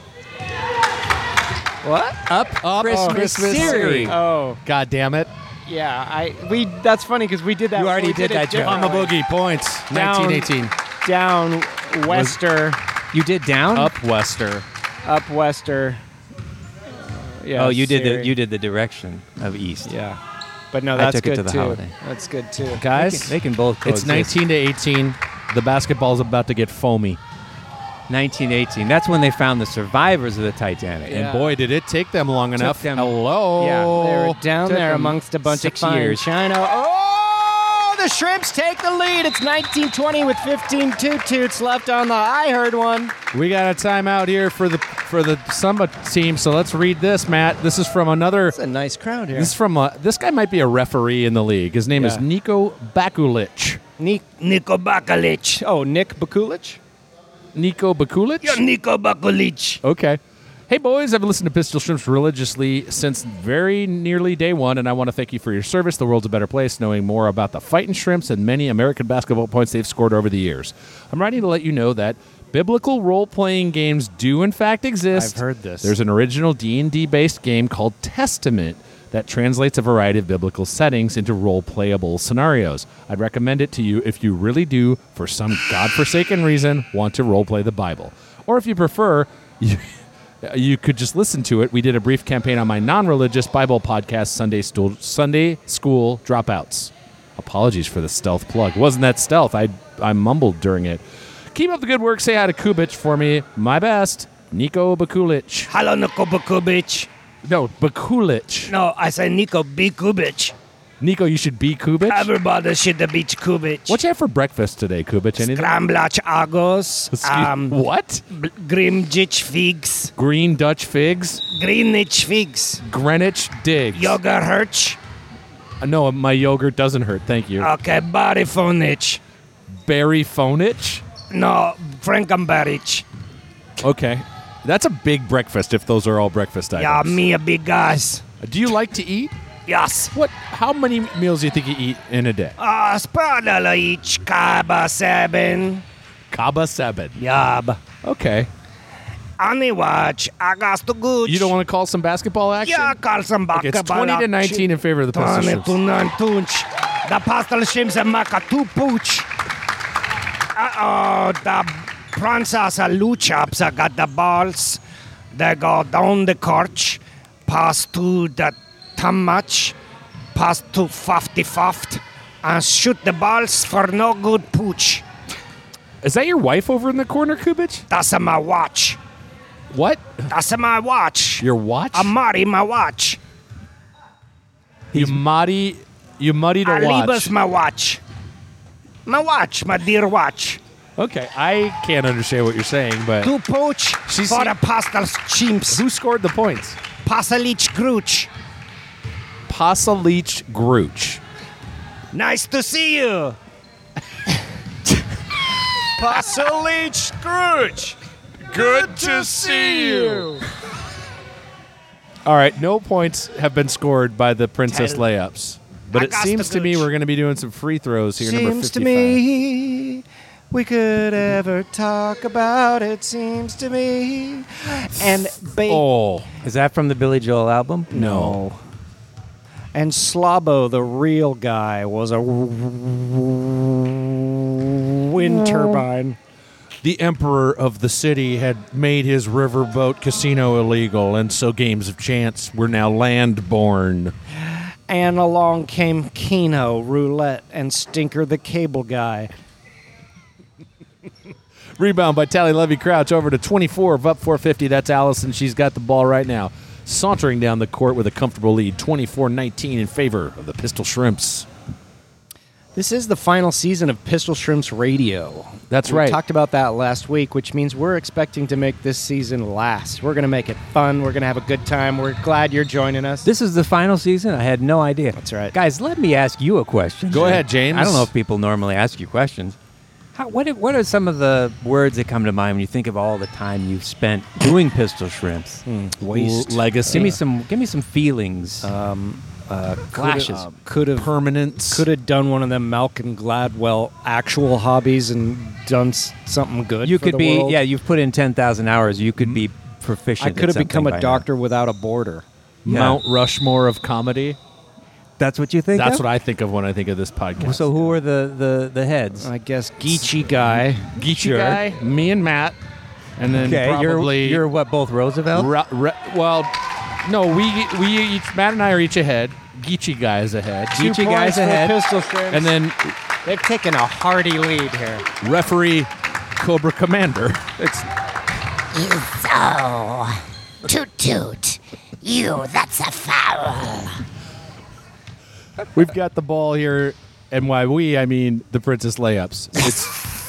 What? Up Christmas, Christmas Siri. Siri. Oh, God damn it. yeah. That's funny because we did that. You already we did that it joke. On the differently. boogie points. Down. 1918. Down Wester. You did down? Up Wester. Up Wester. Yeah. Oh, you did Siri. you did the direction of east. Yeah. But no, I that's took it good to the too. holiday. That's good too. Guys, They can both it's coexist. 19 to 18. The basketball's about to get foamy. 1918. That's when they found the survivors of the Titanic. Yeah. And boy, did it take them long enough. them- Hello. Yeah, They were down Took there them amongst a bunch 6 of fine years. china. Oh, the Shrimps take the lead. It's 1920 with 15 toot-toots left on the I heard one. We got a timeout here for the Samba team, so let's read this, Matt. This is from another. It's a nice crowd here. This is from this guy might be a referee in the league. His name is Yeah. Niko Bakulic. Niko Bakulic. Oh, Nick Bakulic? Niko Bakulic? Niko Bakulic. Okay. Hey, boys, I've listened to Pistol Shrimps religiously since very nearly day one, and I want to thank you for your service. The world's a better place knowing more about the Fightin' Shrimps and many American basketball points they've scored over the years. I'm writing to let you know that biblical role-playing games do, in fact, exist. I've heard this. There's an original D&D-based game called Testament that translates a variety of biblical settings into role-playable scenarios. I'd recommend it to you if you really do, for some godforsaken reason, want to role-play the Bible. Or if you prefer, you could just listen to it. We did a brief campaign on my non-religious Bible podcast, Sunday School Dropouts. Apologies for the stealth plug. It wasn't that stealth. I mumbled during it. Keep up the good work. Say hi to Kubich for me. My best, Niko Bakulic. Hello, Niko Bakulic. No, Bakulic. No, I say Niko B. Kubich. Nico, you should be Kubich. Everybody should be Kubich. What you have for breakfast today, Kubich? Anything? Scramblach Agos. What? Grimjich figs. Green Dutch figs. Greenwich figs. Greenwich digs. Yogurt hurch. No, my yogurt doesn't hurt. Thank you. Okay, body phonich. Berry phonich. No, Frankenberich. Okay. That's a big breakfast if those are all breakfast items. Yeah, me a big guys. Do you like to eat? Yes. How many meals do you think you eat in a day? Spadala each kaba seven. Kaba 7. Yab. Okay. Ani watch. I got to go. You don't want to call some basketball action? Yeah, call some back. Okay, it's 20 to 19 in favor of the Pistol Shrimps. The Pistol Shrimps and Maka 2 pooch. The Princess Luchaps got the balls. They go down the court, pass to the Tamach, pass to 50-50, and shoot the balls for no good pooch. Is that your wife over in the corner, Kubich? That's my watch. What? That's my watch. Your watch? I'm Mari, my watch. You muddied a I watch. leave us my watch. My watch, my dear watch. Okay, I can't understand what you're saying, but... Two poach for the pastels chimps. Who scored the points? Pasalich Grooch. Pasalich Grooch. Nice to see you. Pasalich Grooch. Good to see you. All right, no points have been scored by the Princess Layups. But it seems to me we're going to be doing some free throws here, number 55. Seems to me we could ever talk about it, seems to me. And Is that from the Billy Joel album? No. And Slabo, the real guy, was a wind turbine. The emperor of the city had made his riverboat casino illegal, and so games of chance were now land-born. And along came Keno, Roulette, and Stinker the cable guy. Rebound by Tally Levy Crouch over to 24 of up 450. That's Allison. She's got the ball right now. Sauntering down the court with a comfortable lead, 24-19 in favor of the Pistol Shrimps. This is the final season of Pistol Shrimps Radio. That's We right. talked about that last week, which means we're expecting to make this season last. We're going to make it fun. We're going to have a good time. We're glad you're joining us. This is the final season? I had no idea. That's right. Guys, let me ask you a question. Go ahead, James. I don't know if people normally ask you questions. What are some of the words that come to mind when you think of all the time you've spent doing Pistol Shrimps? Waste. Legacy. Give me some feelings. Flashes. Could have permanence. Could have done one of them Malcolm Gladwell actual hobbies and done something good. You for could the be, world. yeah. You've put in 10,000 hours. You could be proficient. I could have at become something a by doctor without a border. Yeah. Mount Rushmore of comedy. That's what you think. That's of? what I think of when I think of this podcast. So who are the heads? I guess Geechee guy. Geechee Sure. guy, me and Matt, and then probably you're what? Both Roosevelt? well, no, we each Matt and I are each ahead. Geechee guy is ahead. Geechee guy's ahead. Pistol Shrimps. And then They've taken a hearty lead here. referee Cobra Commander. So, toot toot. That's a foul. We've got the ball here, and by we, I mean the Princess Layups. It's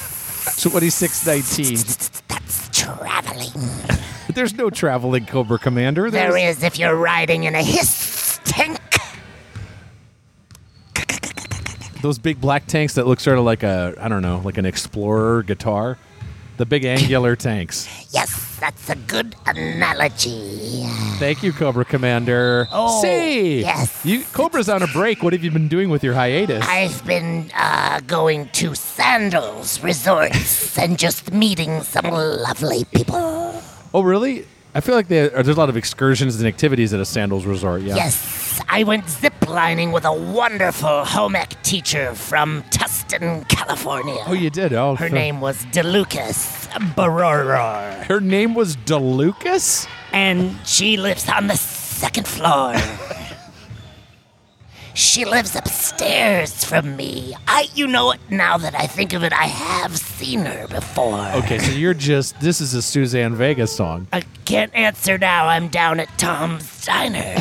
26-19. That's traveling. There's no traveling, Cobra Commander. There is if you're riding in a hiss tank. Those big black tanks that look sort of like like an Explorer guitar. The big angular tanks. Yes, that's a good analogy. Thank you, Cobra Commander. Oh, say, yes. Cobra's on a break. What have you been doing with your hiatus? I've been going to Sandals resorts and just meeting some lovely people. Oh, really? I feel like there's a lot of excursions and activities at a Sandals resort. Yeah. Yes, I went ziplining with a wonderful home ec teacher from Tustin, California. Oh, you did? Oh, Her name was DeLucas Baroror. Her name was DeLucas? And she lives on the second floor. She lives upstairs from me. You know what, now that I think of it, I have seen her before. Okay, so this is a Suzanne Vega song. I can't answer now. I'm down at Tom's Diner.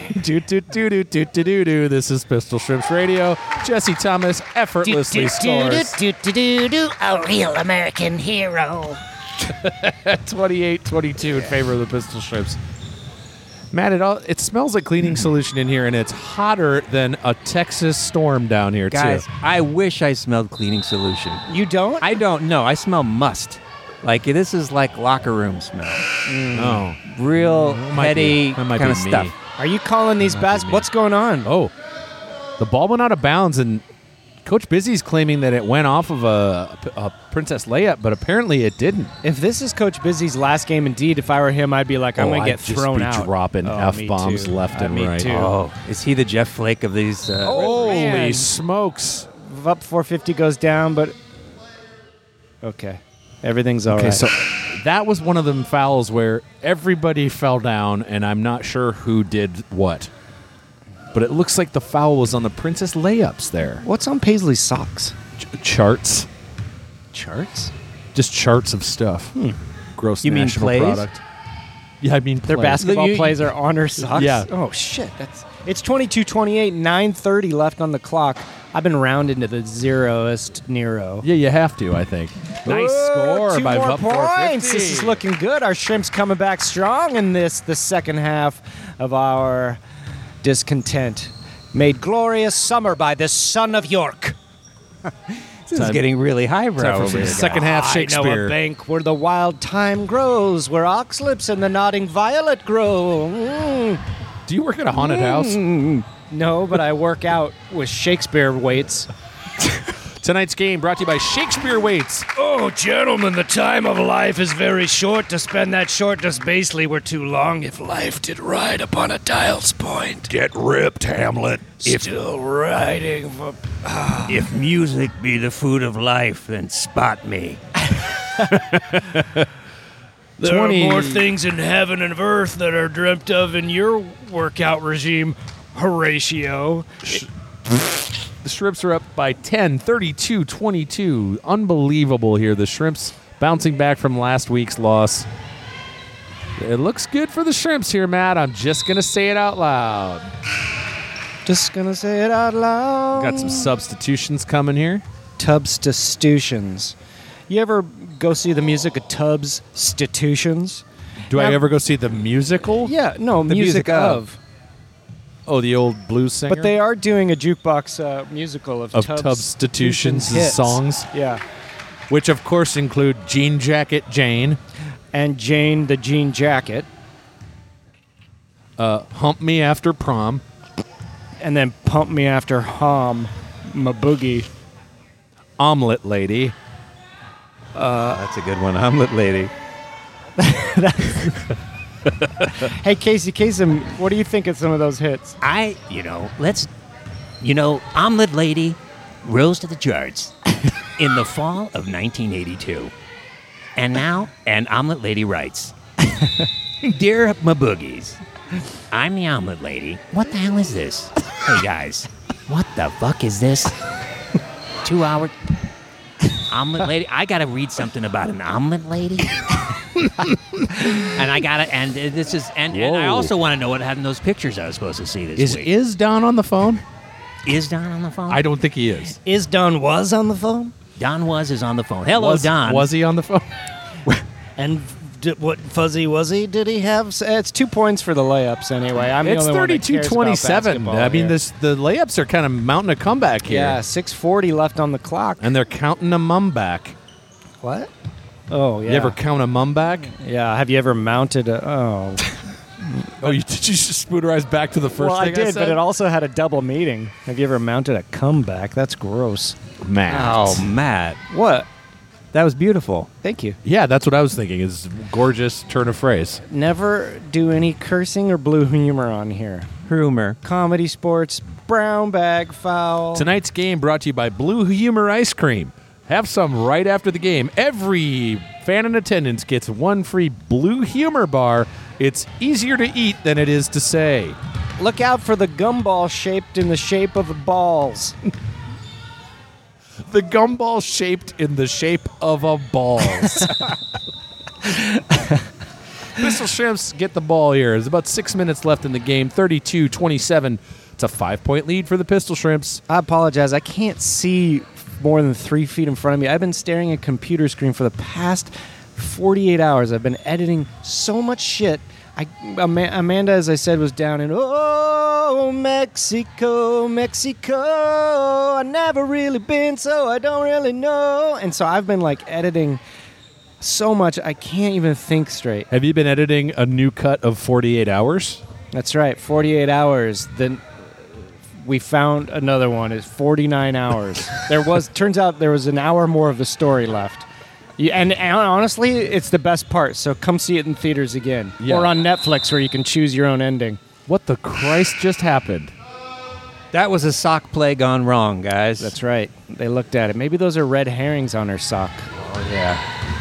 Do. This is Pistol Shrimps Radio. Jesse Thomas effortlessly scores. A real American hero. 28-22 in favor of the Pistol Shrimps. Matt, it smells like cleaning solution in here, and it's hotter than a Texas storm down here, Guys, too. I wish I smelled cleaning solution. You don't? I don't know. I smell must. Like, this is like locker room smell. Oh. Real heady that might kind of be me. stuff. Are you calling these baskets? What's going on? Oh, the ball went out of bounds, and Coach Busy's claiming that it went off of a Princess layup, but apparently it didn't. If this is Coach Busy's last game, indeed, if I were him, I'd be like, I'm going to get thrown I'd just be out. dropping F-bombs left and me right. Too. Oh, is he the Jeff Flake of these? Holy man. smokes. Up 450 goes down, but okay. Everything's all right. So that was one of them fouls where everybody fell down, and I'm not sure who did what. But it looks like the foul was on the Princess layups there. What's on Paisley's socks? Charts. Charts? Just charts of stuff. Gross You mean national plays? product. Yeah, I mean Their plays. basketball plays are on her socks? Yeah. Oh, shit. It's 22-28, 9:30 left on the clock. I've been rounding to the zeroest Nero. Yeah, you have to, I think. Nice score 2 by more Up points. 450. This is looking good. Our Shrimp's coming back strong in the second half of our discontent. Made glorious summer by the son of York. This is getting really highbrow Time for over some here. second half I know Shakespeare. a bank where the wild thyme grows, where oxlips and the nodding violet grow. Do you work at a haunted house? No, but I work out with Shakespeare weights. Tonight's game brought to you by Shakespeare Weights. Oh, gentlemen, the time of life is very short. To spend that shortness basely were too long if life did ride upon a dial's point. Get ripped, Hamlet. Still riding for... If music be the food of life, then spot me. There 20. are more things in heaven and earth that are dreamt of in your workout regime, Horatio. The Shrimps are up by 10, 32-22. Unbelievable here. The Shrimps bouncing back from last week's loss. It looks good for the Shrimps here, Matt. I'm just going to say it out loud. Just gonna say it out loud. Got some substitutions coming here. Tubstitutions. You ever go see the music of Tubbs Stitutions? Do I ever go see the musical? Yeah, no, The music music of. Oh, the old blues singer? But they are doing a jukebox musical of Tubstitutions' hits. songs. Yeah. Which, of course, include Jean Jacket Jane. And Jane the Jean Jacket. Hump Me After Prom. And then Pump Me After Hom, My Boogie. Omelet Lady. That's a good one. Omelet Lady. Hey, Casey Kasem, what do you think of some of those hits? Omelet Lady rose to the charts in the fall of 1982. And now, an Omelet Lady writes, Dear Maboogies, I'm the Omelet Lady. What the hell is this? Hey, guys, what the fuck is this? 2 hour Omelet Lady? I got to read something about an Omelet Lady. And I got to, and this is, and I also want to know what happened to those pictures I was supposed to see this week. Is Don on the phone? Is Don on the phone? I don't think he is. Is Don Was on the phone? Don is on the phone. Hello, Don. Was he on the phone? And what fuzzy was he? Did he have? It's 2 points for the layups anyway. I'm It's the only one that cares about 32-27. basketball I mean, here. the layups are kind of mounting a comeback here. Yeah, 6:40 left on the clock. And they're counting a mum back. What? Oh, yeah. You ever count a mum back? Yeah. Have you ever mounted a? Oh. Oh, did you just spoonerize back to the first Well, thing I did, said? but it also had a double meaning. Have you ever mounted a comeback? That's gross. Matt. Oh, Matt. What? That was beautiful. Thank you. Yeah, that's what I was thinking. Is gorgeous turn of phrase. Never do any cursing or blue humor on here. Rumor. Comedy, sports, brown bag, foul. Tonight's game brought to you by Blue Humor Ice Cream. Have some right after the game. Every fan in attendance gets one free Blue Humor bar. It's easier to eat than it is to say. Look out for the gumball shaped in the shape of balls. The gumball shaped in the shape of a balls. Pistol Shrimps get the ball here. There's about 6 minutes left in the game. 32-27. It's a 5-point lead for the Pistol Shrimps. I apologize. I can't see more than 3 feet in front of me. I've been staring at a computer screen for the past 48 hours. I've been editing so much shit. Amanda, as I said, was down in Mexico, Mexico. I never really been, so I don't really know. And so I've been editing so much I can't even think straight. Have you been editing a new cut of 48 Hours? That's right, 48 hours. Then we found another one. It's 49 hours. Turns out there was an hour more of the story left. Yeah, and honestly, it's the best part. So come see it in theaters again, or on Netflix, where you can choose your own ending. What the Christ just happened? That was a sock play gone wrong, guys. That's right. They looked at it. Maybe those are red herrings on her sock. Oh, yeah.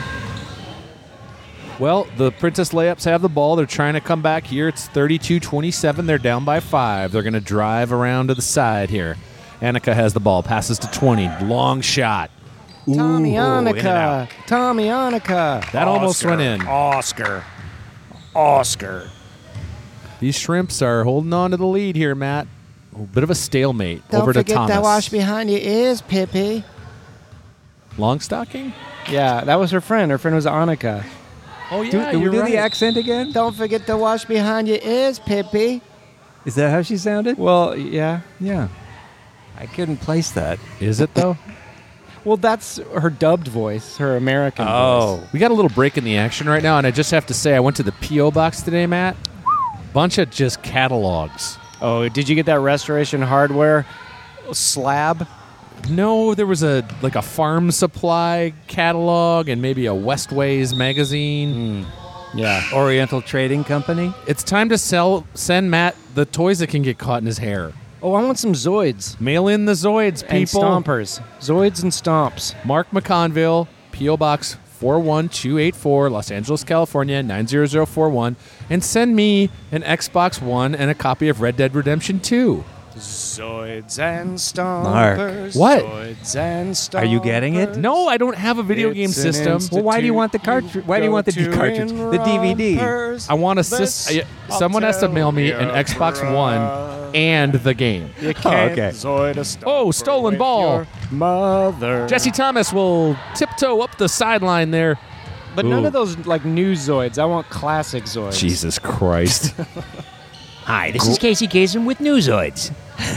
Well, the Princess Layups have the ball. They're trying to come back here. It's 32-27. They're down by 5. They're going to drive around to the side here. Annika has the ball. Passes to 20. Long shot. Tommy in and Annika. out. Tommy Annika. That almost went in. Oscar. These Shrimps are holding on to the lead here, Matt. bit of a stalemate Don't over to forget Thomas. to wash behind your ears, Pippi. Longstocking? Yeah, that was her friend. Her friend was Annika. Oh, yeah, Do we you're do right. the accent again? Don't forget to wash behind your ears, Pippi. Is that how she sounded? Well, yeah. Yeah. I couldn't place that. Is it, though? Well, that's her dubbed voice, her American voice. We got a little break in the action right now, and I just have to say I went to the P.O. box today, Matt. Bunch of just catalogs. Oh, did you get that Restoration Hardware slab? No, there was a farm supply catalog and maybe a Westways magazine. Yeah. Oriental Trading Company. It's time to send Matt the toys that can get caught in his hair. Oh, I want some Zoids. Mail in the Zoids, people. And Stompers. Zoids and Stomps. Mark McConville, P.O. Box 41284, Los Angeles, California, 90041, and send me an Xbox One and a copy of Red Dead Redemption 2. Zoids and Stompers. Mark. What? Zoids and Stompers. Are you getting it? No, I don't have a video game It's an system. Well, why do you want the cartridge? Why do you want the cartridge? The DVD. I want a system. Someone has to mail me an Xbox One and the game. You can't okay. Zoid a Stomper Oh, stolen with ball. your mother. Jesse Thomas will tiptoe up the sideline there. But none Ooh. of those like new Zoids. I want classic Zoids. Jesus Christ. Hi, this is Casey Kasem with Newzoids.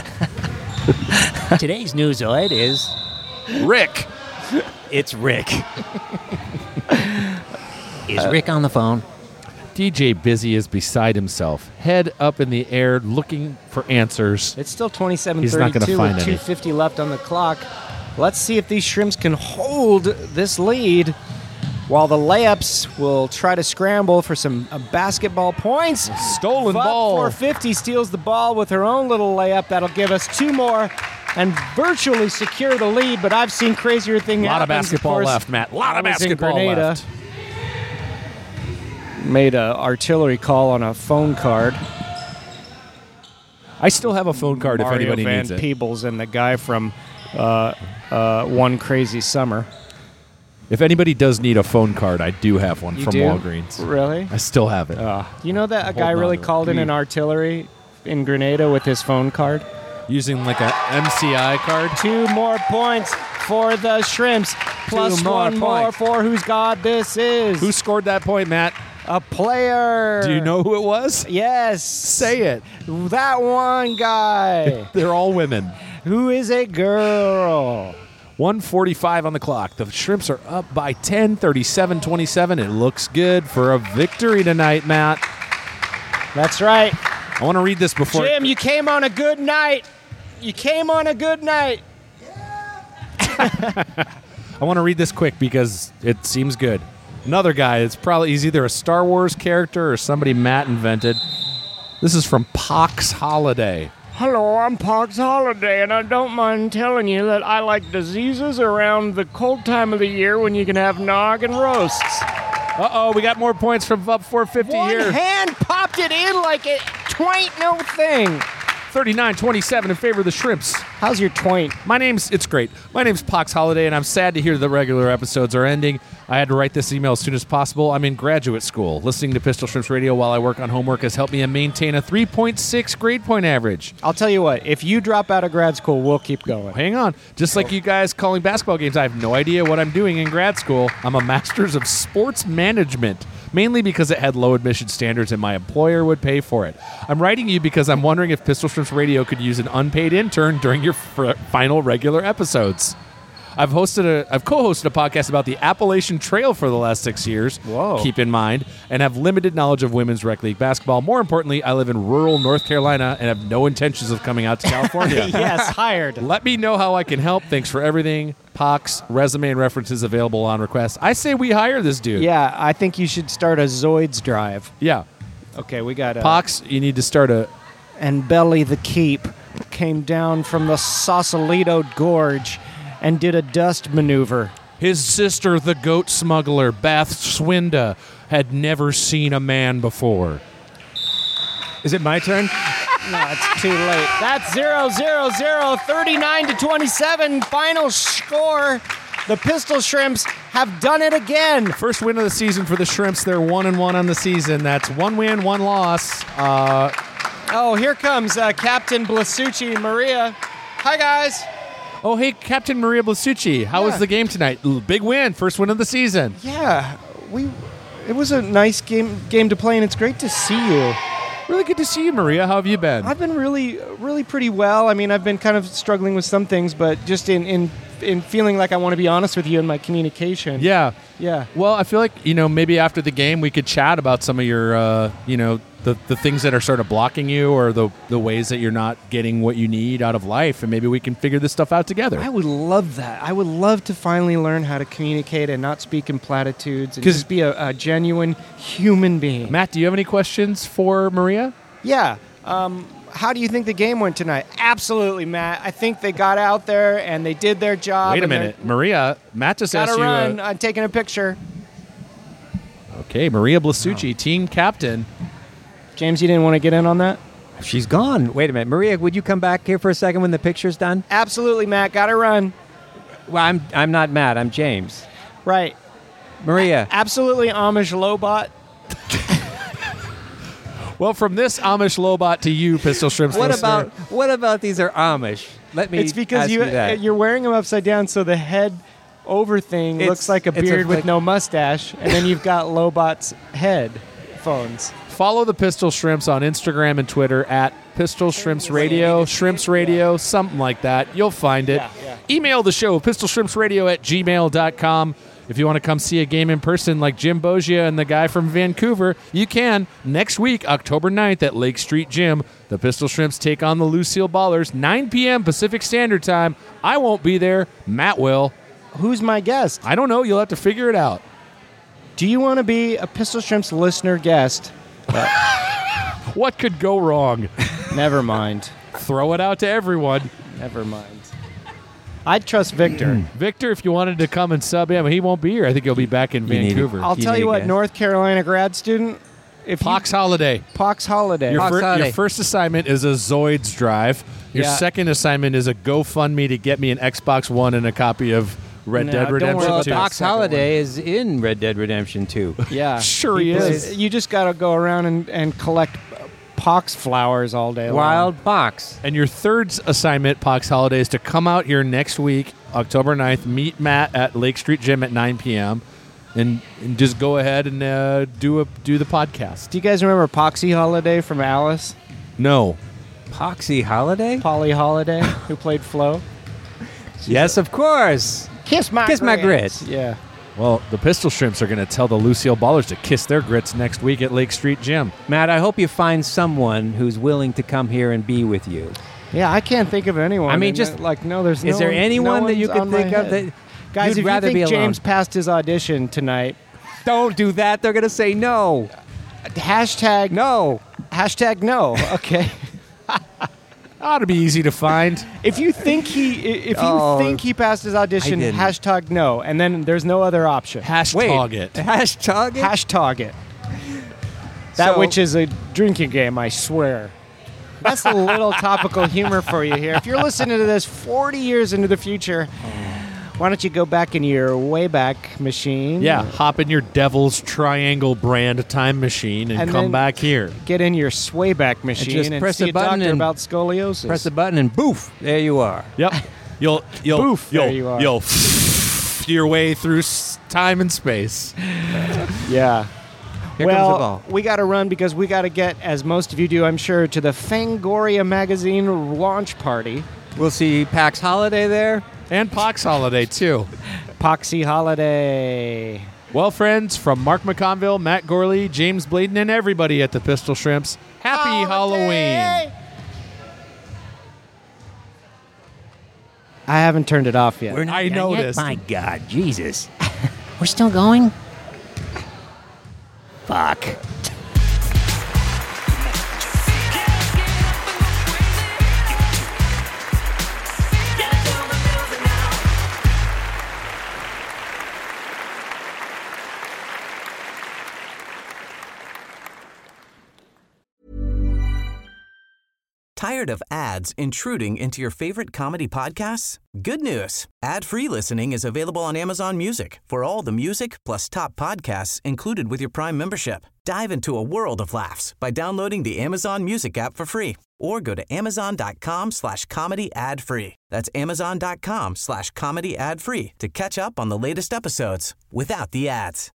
Today's Newzoid is Rick. It's Rick. Is Rick on the phone? DJ Busy is beside himself, head up in the air, looking for answers. It's still 27:32 He's not gonna find with any. 2:50 left on the clock. Let's see if these Shrimps can hold this lead while the layups will try to scramble for some basketball points. Stolen Fuck ball. 450 steals the ball with her own little layup. That'll give us two more and virtually secure the lead, but I've seen crazier things A lot of happen. basketball course, left, Matt. A lot of I was in basketball Grenada. left. Made an artillery call on a phone card. I still have a phone card Mario if anybody Van needs it. Peebles and the guy from One Crazy Summer. If anybody does need a phone card, I do have one You from do? Walgreens. Really? I still have it. You know that a guy Holding really on to it. called in Give an me- artillery in Grenada with his phone card? Using like a MCI card. 2 more points for the Shrimps. Plus 2 more 1 more points. for whose God this is. Who scored that point, Matt? A player. Do you know who it was? Yes. Say it. That one guy. They're all women. Who is a girl. 1:45 on the clock. The Shrimps are up by 10, 37-27. It looks good for a victory tonight, Matt. That's right. I want to read this before. Jim, you came on a good night. You came on a good night. I want to read this quick because it seems good. Another guy, he's either a Star Wars character or somebody Matt invented. This is from Pox Holiday. Hello, I'm Pox Holiday, and I don't mind telling you that I like diseases around the cold time of the year when you can have nog and roasts. Uh-oh, we got more points from up 450 One here. hand popped it in like it twain't no thing. 39-27 in favor of the Shrimps. How's your twaint? It's great. My name's Pox Holiday, and I'm sad to hear the regular episodes are ending. I had to write this email as soon as possible. I'm in graduate school. Listening to Pistol Shrimps Radio while I work on homework has helped me maintain a 3.6 grade point average. I'll tell you what, if you drop out of grad school, we'll keep going. Hang on. Just like you guys calling basketball games, I have no idea what I'm doing in grad school. I'm a master's of sports management, mainly because it had low admission standards and my employer would pay for it. I'm writing you because I'm wondering if Pistol Shrimps Radio could use an unpaid intern during your final regular episodes. I've co-hosted a podcast about the Appalachian Trail for the last 6 years. Whoa. Keep in mind, and have limited knowledge of women's rec league basketball. More importantly, I live in rural North Carolina and have no intentions of coming out to California. Yes, hired. Let me know how I can help. Thanks for everything. Pox, resume and references available on request. I say we hire this dude. Yeah, I think you should start a Zoids drive. Yeah. Okay, we got Pox, you need to start a... And Belly the Keep came down from the Sausalito Gorge and did a dust maneuver. His sister, the goat smuggler, Bath Swinda, had never seen a man before. Is it my turn? No, it's too late. That's 0-0-0, 39-27, final score. The Pistol Shrimps have done it again. First win of the season for the Shrimps. They're 1-1 on the season. That's 1 win, 1 loss. Oh, here comes Captain Blasucci Maria. Hi, guys. Oh, hey, Captain Maria Blasucci. How was the game tonight? Big win. First win of the season. Yeah, it was a nice game to play, and it's great to see you. Really good to see you, Maria. How have you been? I've been really pretty well. I mean, I've been kind of struggling with some things, but just in feeling like I want to be honest with you in my communication. Yeah. Yeah. Well, I feel like, maybe after the game we could chat about some of your, the things that are sort of blocking you or the ways that you're not getting what you need out of life, and maybe we can figure this stuff out together. I would love that. I would love to finally learn how to communicate and not speak in platitudes and just be a genuine human being. Matt, do you have any questions for Maria? Yeah. How do you think the game went tonight? Absolutely, Matt. I think they got out there and they did their job. Wait a minute. Maria, Matt just asked you... Run. I'm taking a picture. Okay, Maria Blasucci, team captain. James, you didn't want to get in on that? She's gone. Wait a minute. Maria, would you come back here for a second when the picture's done? Absolutely, Matt. Got to run. Well, I'm not Matt. I'm James. Right. Maria. Absolutely Amish Lobot. Well, from this Amish Lobot to you, Pistol Shrimps listener. What about these are Amish? Let me. It's because ask you that. you're wearing them upside down, so the head over thing looks like a beard with no mustache, and then you've got Lobot's headphones. Follow the Pistol Shrimps on Instagram and Twitter at Pistol Shrimps Radio, Shrimps Radio, something like that. You'll find it. Yeah. Email the show, pistolshrimpsradio@gmail.com. If you want to come see a game in person like Jim Bogia and the guy from Vancouver, you can. Next week, October 9th at Lake Street Gym, the Pistol Shrimps take on the Lucille Ballers, 9 p.m. Pacific Standard Time. I won't be there. Matt will. Who's my guest? I don't know. You'll have to figure it out. Do you want to be a Pistol Shrimps listener guest? What could go wrong? Never mind. Throw it out to everyone. Never mind. I'd trust Victor. Victor, if you wanted to come and sub him, he won't be here. I think he'll be back in Vancouver. I'll tell you what, North Carolina grad student. Pox Holiday. Pox Holiday. Your first assignment is a Zoids drive. Your second assignment is a GoFundMe to get me an Xbox One and a copy of Red Dead Redemption 2. Pox Holiday is in Red Dead Redemption 2. Yeah. Sure he is. You just got to go around and collect pox flowers all day long. Wild pox. And your third assignment, Pox Holiday, is to come out here next week, October 9th, meet Matt at Lake Street Gym at 9 p.m., and just go ahead and do the podcast. Do you guys remember Poxy Holiday from Alice? No. Poxy Holiday? Polly Holiday, who played Flo? Yes, of course. Kiss my grits. Yeah. Well, the Pistol Shrimps are going to tell the Lucille Ballers to kiss their grits next week at Lake Street Gym. Matt, I hope you find someone who's willing to come here and be with you. Yeah, I can't think of anyone. I mean, there's is there anyone that you can think of that guys, you'd if rather you be think alone? James passed his audition tonight, don't do that. They're going to say no. Hashtag no. Hashtag no. Okay. Ought to be easy to find. If you think he passed his audition, hashtag no, and then there's no other option. Hashtag it. Hashtag it? Hashtag it. That which is a drinking game, I swear. That's a little topical humor for you here. If you're listening to this 40 years into the future, why don't you go back in your Wayback Machine? Yeah, hop in your Devil's Triangle brand time machine and come back here. Get in your Swayback Machine just and press see a button doctor and about scoliosis. Press a button and boof, there you are. Yep. You'll there you are. You'll your way through time and space. Yeah. Here comes the ball. We got to run because we got to get, as most of you do, I'm sure, to the Fangoria magazine launch party. We'll see Pax Holiday there. And Pox Holiday, too. Poxy Holiday. Well, friends, from Mark McConville, Matt Gorley, James Bladen, and everybody at the Pistol Shrimps, happy Halloween. I haven't turned it off yet. We're not I done yet? noticed. My God, Jesus. We're still going? Fuck. Tired of ads intruding into your favorite comedy podcasts? Good news. Ad-free listening is available on Amazon Music for all the music plus top podcasts included with your Prime membership. Dive into a world of laughs by downloading the Amazon Music app for free or go to amazon.com/comedy ad-free. That's amazon.com/comedy ad-free to catch up on the latest episodes without the ads.